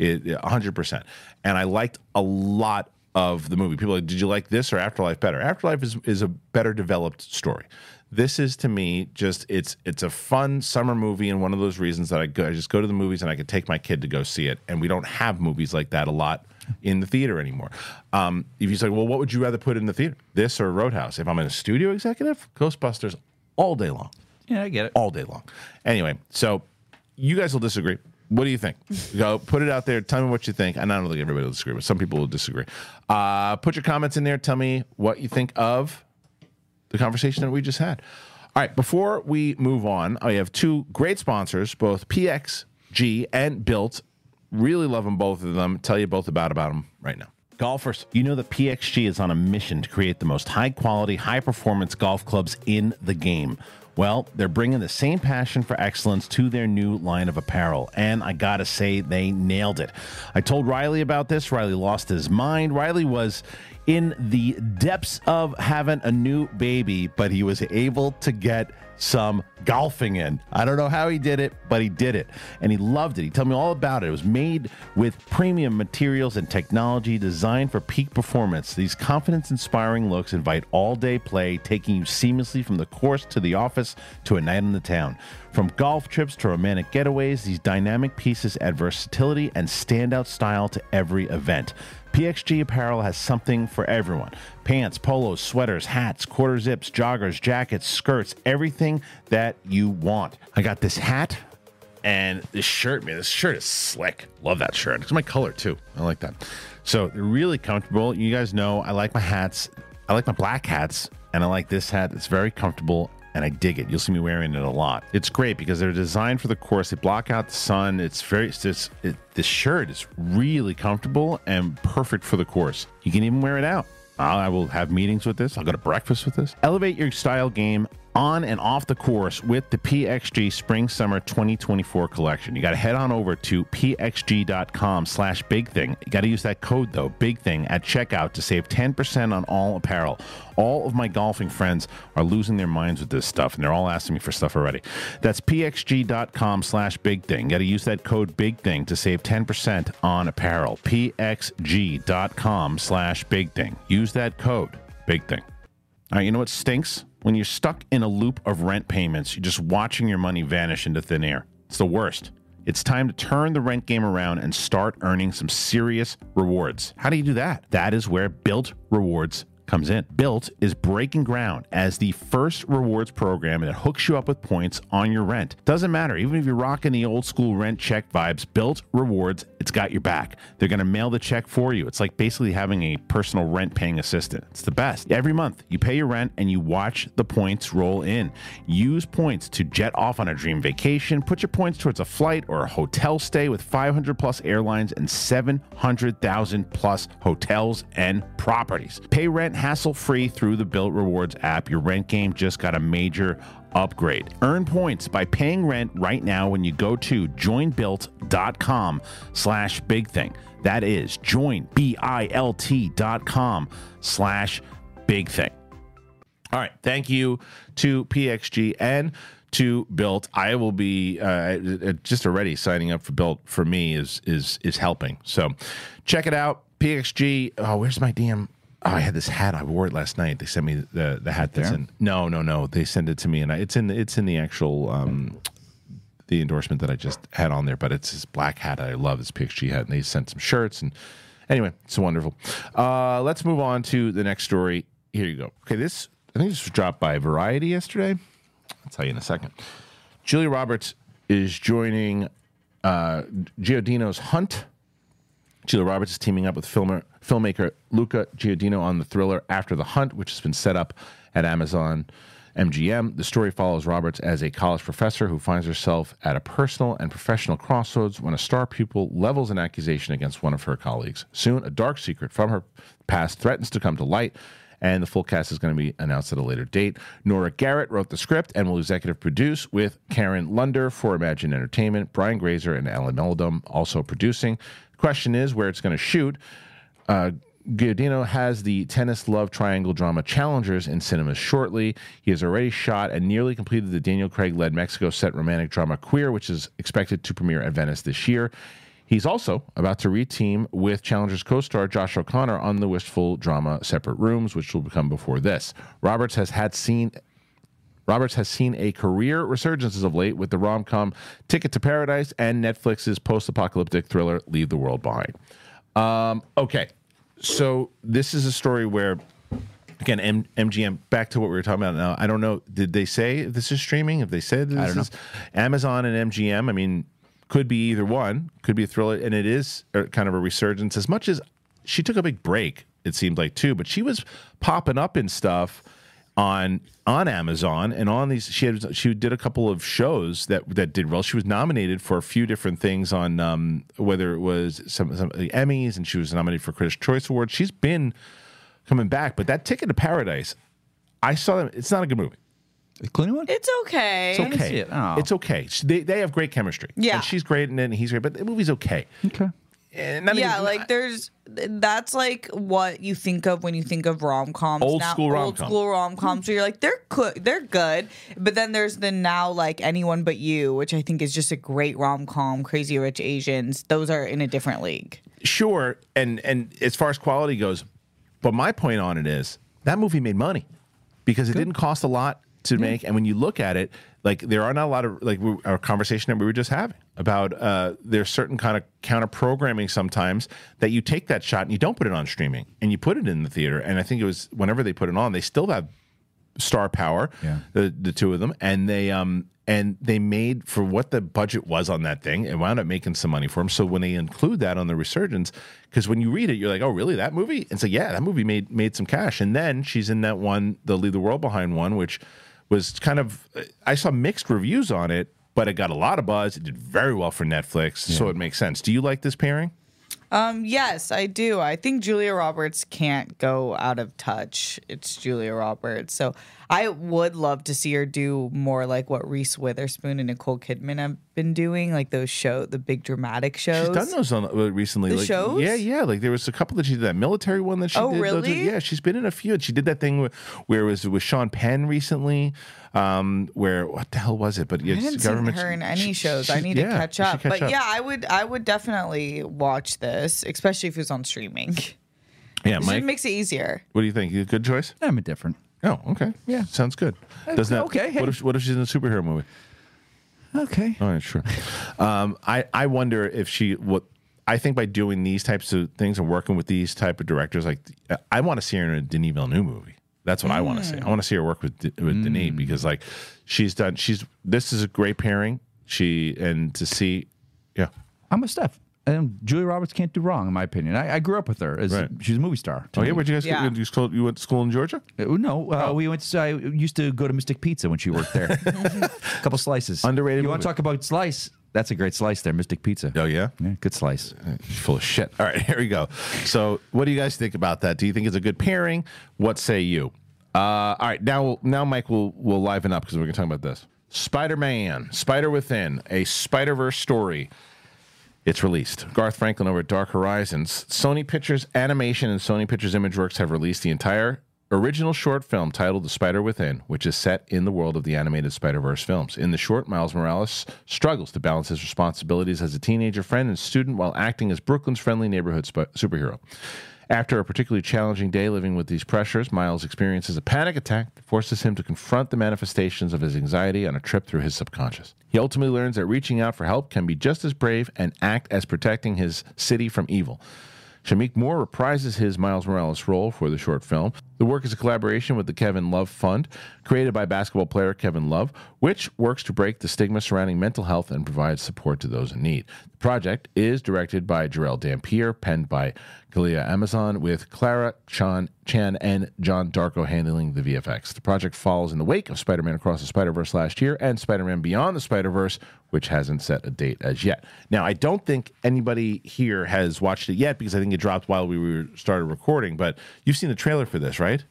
S3: 100%. And I liked a lot of the movie. People are like, did you like this or Afterlife better? Afterlife is a better developed story. This is, to me, just it's a fun summer movie, and one of those reasons that I just go to the movies and I could take my kid to go see it. And we don't have movies like that a lot in the theater anymore. If you say, well, what would you rather put in the theater, this or Roadhouse? If I'm a studio executive, Ghostbusters all day long.
S4: Yeah, I get it.
S3: All day long. Anyway, so you guys will disagree. What do you think? Go put it out there. Tell me what you think. And I don't think everybody will disagree, but some people will disagree. Put your comments in there. Tell me what you think of the conversation that we just had. All right, before we move on, I have two great sponsors, both PXG and Built. Really love them, both of them. Tell you both about them right now. Golfers, you know that PXG is on a mission to create the most high-quality, high-performance golf clubs in the game. Well, they're bringing the same passion for excellence to their new line of apparel, and I gotta say, they nailed it. I told Riley about this. Riley lost his mind. Riley was in the depths of having a new baby, but he was able to get some golfing in. I don't know how he did it, but he did it, and he loved it. He told me all about it. It was made with premium materials and technology designed for peak performance. These confidence-inspiring looks invite all-day play, taking you seamlessly from the course to the office to a night in the town. From golf trips to romantic getaways, these dynamic pieces add versatility and standout style to every event. PXG apparel has something for everyone. Pants, polos, sweaters, hats, quarter zips, joggers, jackets, skirts, everything that you want. I got this hat and this shirt, man. This shirt is slick. Love that shirt. It's my color too. I like that. So they're really comfortable. You guys know I like my hats. I like my black hats, and I like this hat. It's very comfortable, and I dig it. You'll see me wearing it a lot. It's great because they're designed for the course. They block out the sun. This shirt is really comfortable and perfect for the course. You can even wear it out. I will have meetings with this. I'll go to breakfast with this. Elevate your style game on and off the course with the PXG Spring Summer 2024 collection. You got to head on over to pxg.com/bigthing. You got to use that code though, BIGTHING, at checkout to save 10% on all apparel. All of my golfing friends are losing their minds with this stuff, and they're all asking me for stuff already. That's pxg.com/bigthing. Got to use that code BIGTHING to save 10% on apparel. pxg.com/bigthing. Use that code BIGTHING. All right, you know what stinks? When you're stuck in a loop of rent payments, you're just watching your money vanish into thin air. It's the worst. It's time to turn the rent game around and start earning some serious rewards. How do you do that? That is where Built Rewards comes in. Built is breaking ground as the first rewards program that hooks you up with points on your rent. Doesn't matter, even if you're rocking the old school rent check vibes, Built Rewards, it's got your back. They're going to mail the check for you. It's like basically having a personal rent paying assistant. It's the best. Every month, you pay your rent and you watch the points roll in. Use points to jet off on a dream vacation. Put your points towards a flight or a hotel stay with 500 plus airlines and 700,000 plus hotels and properties. Pay rent hassle-free through the Built Rewards app. Your rent game just got a major upgrade. Earn points by paying rent right now when you go to joinbuilt.com/bigthing. That is joinbilt.com/bigthing. All right. Thank you to PXG and to Built. I will be just already signing up for Built for me is helping. So check it out. PXG. Oh, where's my damn... Oh, I had this hat. I wore it last night. They sent me the hat that's in. No. They sent it to me, and it's in the actual the endorsement that I just had on there. But it's this black hat I love. This PXG hat, and they sent some shirts. And anyway, it's wonderful. Let's move on to the next story. Here you go. Okay, I think this was dropped by Variety yesterday. I'll tell you in a second. Julia Roberts is joining Giordano's Hunt Julia Roberts is teaming up with filmmaker Luca Giordino on the thriller After the Hunt, which has been set up at Amazon MGM. The story follows Roberts as a college professor who finds herself at a personal and professional crossroads when a star pupil levels an accusation against one of her colleagues. Soon, a dark secret from her past threatens to come to light, and the full cast is going to be announced at a later date. Nora Garrett wrote the script and will executive produce with Karen Lunder for Imagine Entertainment, Brian Grazer, and Alan Meldum also producing. The question is where it's going to shoot. Giordino has the tennis love triangle drama Challengers in cinemas shortly. He has already shot and nearly completed the Daniel Craig-led Mexico set romantic drama Queer, which is expected to premiere at Venice this year. He's also about to re-team with Challengers co-star Josh O'Connor on the wistful drama Separate Rooms, which will come before this. Roberts has seen a career resurgence as of late with the rom-com Ticket to Paradise and Netflix's post-apocalyptic thriller Leave the World Behind. Okay, so this is a story where, again, MGM, back to what we were talking about now. I don't know, did they say if this is streaming? If they said this is Amazon and MGM, I mean, could be either one, could be a thriller, and it is kind of a resurgence. As much as she took a big break, it seemed like too, but she was popping up in stuff on Amazon and on these. She did a couple of shows that did well. She was nominated for a few different things on whether it was some of the Emmys, and she was nominated for Critics' Choice Awards. She's been coming back, but that Ticket to Paradise, I saw them. It's not a good movie.
S4: The Clooney one?
S5: It's okay.
S3: It's okay.
S4: see it. Oh.
S3: It's okay. They have great chemistry.
S5: Yeah.
S3: And she's great and then he's great, but the movie's okay.
S4: Okay.
S3: And not
S5: Yeah,
S3: even-
S5: like that's like what you think of when you think of rom-coms.
S3: Old
S5: now.
S3: school rom-com.
S5: Old school rom-coms. So you're like, they're good. But then there's the now like Anyone But You, which I think is just a great rom-com, Crazy Rich Asians. Those are in a different league.
S3: Sure, and as far as quality goes, but my point on it is that movie made money because it didn't cost a lot to make, and when you look at it, like there are not a lot of like our conversation that we were just having about there's certain kind of counter programming sometimes that you take that shot and you don't put it on streaming and you put it in the theater, and I think it was whenever they put it on, they still have star power, the two of them, and they made for what the budget was on that thing, it wound up making some money for them. So when they include that on the resurgence, because when you read it, you're like, oh, really, that movie? And so yeah, that movie made some cash. And then she's in that one, the Leave the World Behind one, which was kind of, I saw mixed reviews on it, but it got a lot of buzz. It did very well for Netflix, so it makes sense. Do you like this pairing?
S5: Yes, I do. I think Julia Roberts can't go out of touch. It's Julia Roberts. So I would love to see her do more like what Reese Witherspoon and Nicole Kidman have been doing, like those the big dramatic shows.
S3: She's done those recently.
S5: The
S3: like,
S5: shows?
S3: Yeah. Like there was a couple that she did, that military one that she did.
S5: Really?
S3: Yeah, she's been in a few. She did that thing where it was with Sean Penn recently. Where what the hell was it? But
S5: I haven't seen her in any shows. I need to catch up. But yeah, I would definitely watch this, especially if it was on streaming.
S3: Yeah,
S5: It
S3: Mike,
S5: makes it easier.
S3: what do you think? You a good choice?
S4: I'm indifferent.
S3: Oh, okay. Yeah, sounds good. Doesn't that,
S4: okay, hey.
S3: What if she's in a superhero movie?
S4: Okay.
S3: All right, sure. I wonder if I think by doing these types of things and working with these type of directors, like I want to see her in a Denis Villeneuve movie. That's what I want to see. I want to see her work with Denis because like this is a great pairing.
S4: I'm a Steph. And Julia Roberts can't do wrong, in my opinion. I grew up with her. She's a movie star.
S3: Oh yeah, where'd you guys
S5: Yeah.
S3: you went to school in Georgia?
S4: No, we went. I used to go to Mystic Pizza when she worked there. A couple slices.
S3: Underrated
S4: You want to
S3: movie.
S4: talk about slice? That's a great slice there, Mystic Pizza.
S3: Oh yeah,
S4: Yeah, good slice.
S3: full of shit. All right, here we go. So, what do you guys think about that? Do you think it's a good pairing? What say you? All right, now Mike will liven up because we're going to talk about this. Spider-Man, Spider Within, a Spider-Verse story. It's released. Garth Franklin over at Dark Horizons. Sony Pictures Animation and Sony Pictures Imageworks have released the entire original short film titled The Spider Within, which is set in the world of the animated Spider-Verse films. In the short, Miles Morales struggles to balance his responsibilities as a teenager, friend, and student while acting as Brooklyn's friendly neighborhood superhero. After a particularly challenging day living with these pressures, Miles experiences a panic attack that forces him to confront the manifestations of his anxiety on a trip through his subconscious. He ultimately learns that reaching out for help can be just as brave and act as protecting his city from evil. Shamik Moore reprises his Miles Morales role for the short film. The work is a collaboration with the Kevin Love Fund, created by basketball player Kevin Love, which works to break the stigma surrounding mental health and provides support to those in need. The project is directed by Jarrell Dampier, penned by Kalia Amazon, with Clara Chan and John Darko handling the VFX. The project follows in the wake of Spider-Man Across the Spider-Verse last year and Spider-Man Beyond the Spider-Verse, which hasn't set a date as yet. Now, I don't think anybody here has watched it yet because I think it dropped while we started recording, but you've seen the trailer for this, right?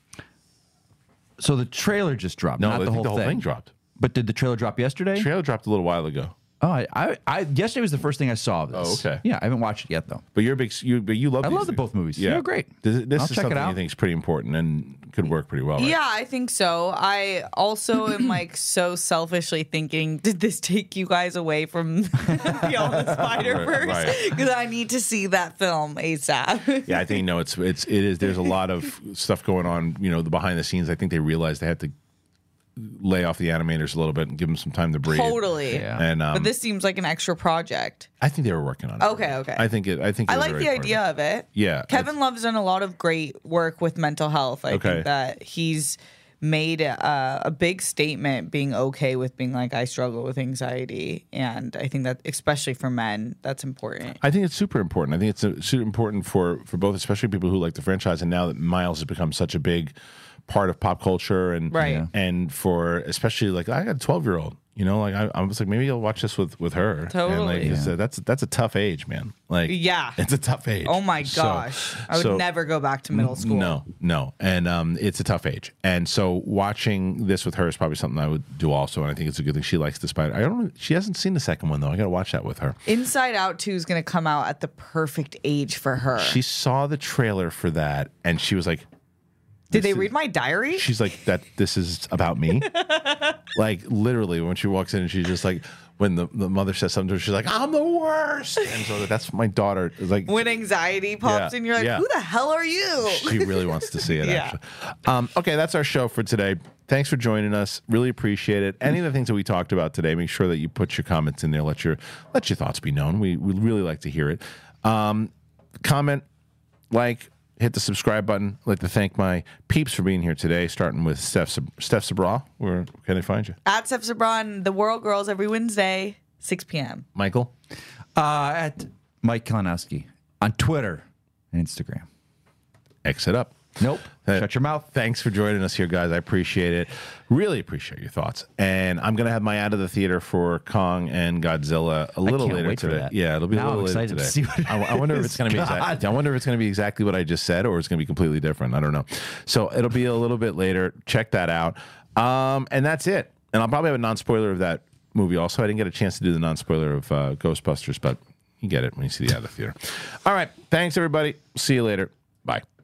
S4: So the trailer just dropped.
S3: No,
S4: not
S3: I
S4: the
S3: think
S4: whole
S3: thing dropped.
S4: But did the trailer drop yesterday?
S3: The trailer dropped a little while ago.
S4: Oh, yesterday was the first thing I saw of this.
S3: Oh, okay.
S4: Yeah, I haven't watched it yet though.
S3: But you're a big, but you love.
S4: I
S3: these
S4: love
S3: things.
S4: both movies.
S3: Yeah,
S4: They're great.
S3: This
S4: I'll
S3: is
S4: check it
S3: something
S4: out.
S3: I think is pretty important and could work pretty well. Right?
S5: Yeah, I think so. I also am like so selfishly thinking, did this take you guys away from Beyond the Spider-Verse?
S3: Right.
S5: Because I need to see that film ASAP.
S3: Yeah, I think it is. There's a lot of stuff going on. You know, the behind the scenes. I think they realized they had to lay off the animators a little bit and give them some time to breathe.
S5: Totally.
S4: Yeah.
S3: And
S5: But this seems like an extra project.
S3: I think they were working on it.
S5: Okay.
S3: I think
S5: I like the idea of it.
S3: Yeah,
S5: Kevin Love's done a lot of great work with mental health. I
S3: Okay.
S5: think that he's made a big statement being okay with being like, I struggle with anxiety. And I think that, especially for men, that's important.
S3: I think it's super important. I think it's super important for both, especially people who like the franchise. And now that Miles has become such a big part of pop culture, and
S5: Right. Yeah.
S3: and for especially like I got a 12-year-old. You know, like I was like, maybe I'll watch this with her. And
S5: Totally.
S3: like, that's a tough age, man. Like,
S5: Yeah.
S3: it's a tough age.
S5: Oh my
S3: So-
S5: gosh. I would
S3: so-
S5: never go back to middle school.
S3: No, and it's a tough age, and so watching this with her is probably something I would do also, and I think it's a good thing. She likes the Spider. I don't know. She hasn't seen the second one though. I got to watch that with her.
S5: Inside Out 2 is going to come out at the perfect age for her.
S3: She saw the trailer for that, and she was like,
S5: Did they read my diary?
S3: she's like, that this is about me. Like literally when she walks in and she's just like, when the mother says something to her, she's like, I'm the worst. And so that's my daughter. It's like,
S5: When anxiety pops
S3: Yeah,
S5: in, you're like,
S3: yeah.
S5: who the hell are you?
S3: she really wants to see it,
S5: Yeah.
S3: actually. Okay, that's our show for today. Thanks for joining us. Really appreciate it. Any of the things that we talked about today, make sure that you put your comments in there. Let your thoughts be known. We really like to hear it. Comment, like, hit the subscribe button. I'd like to thank my peeps for being here today, starting with Steph Sabra. Where can they find you?
S5: At Steph Sabran, The World Girls, every Wednesday, 6 p.m.
S3: Michael?
S4: At Mike Kalinowski on Twitter and Instagram.
S3: Exit up.
S4: Nope. Shut your mouth.
S3: Thanks for joining us here, guys. I appreciate it. Really appreciate your thoughts. And I'm going to have my out of the theater for Kong and Godzilla a little
S4: can't
S3: later
S4: wait for
S3: today.
S4: that.
S3: Yeah, it'll be
S4: Now
S3: a little
S4: I'm
S3: later
S4: excited
S3: today.
S4: to see what
S3: I wonder if it's going to be exactly. I wonder if it's going to be exactly what I just said, or it's going to be completely different. I don't know. So it'll be a little bit later. Check that out. And that's it. And I'll probably have a non-spoiler of that movie. Also, I didn't get a chance to do the non-spoiler of Ghostbusters, but you get it when you see the out of the theater. All right. Thanks, everybody. See you later. Bye.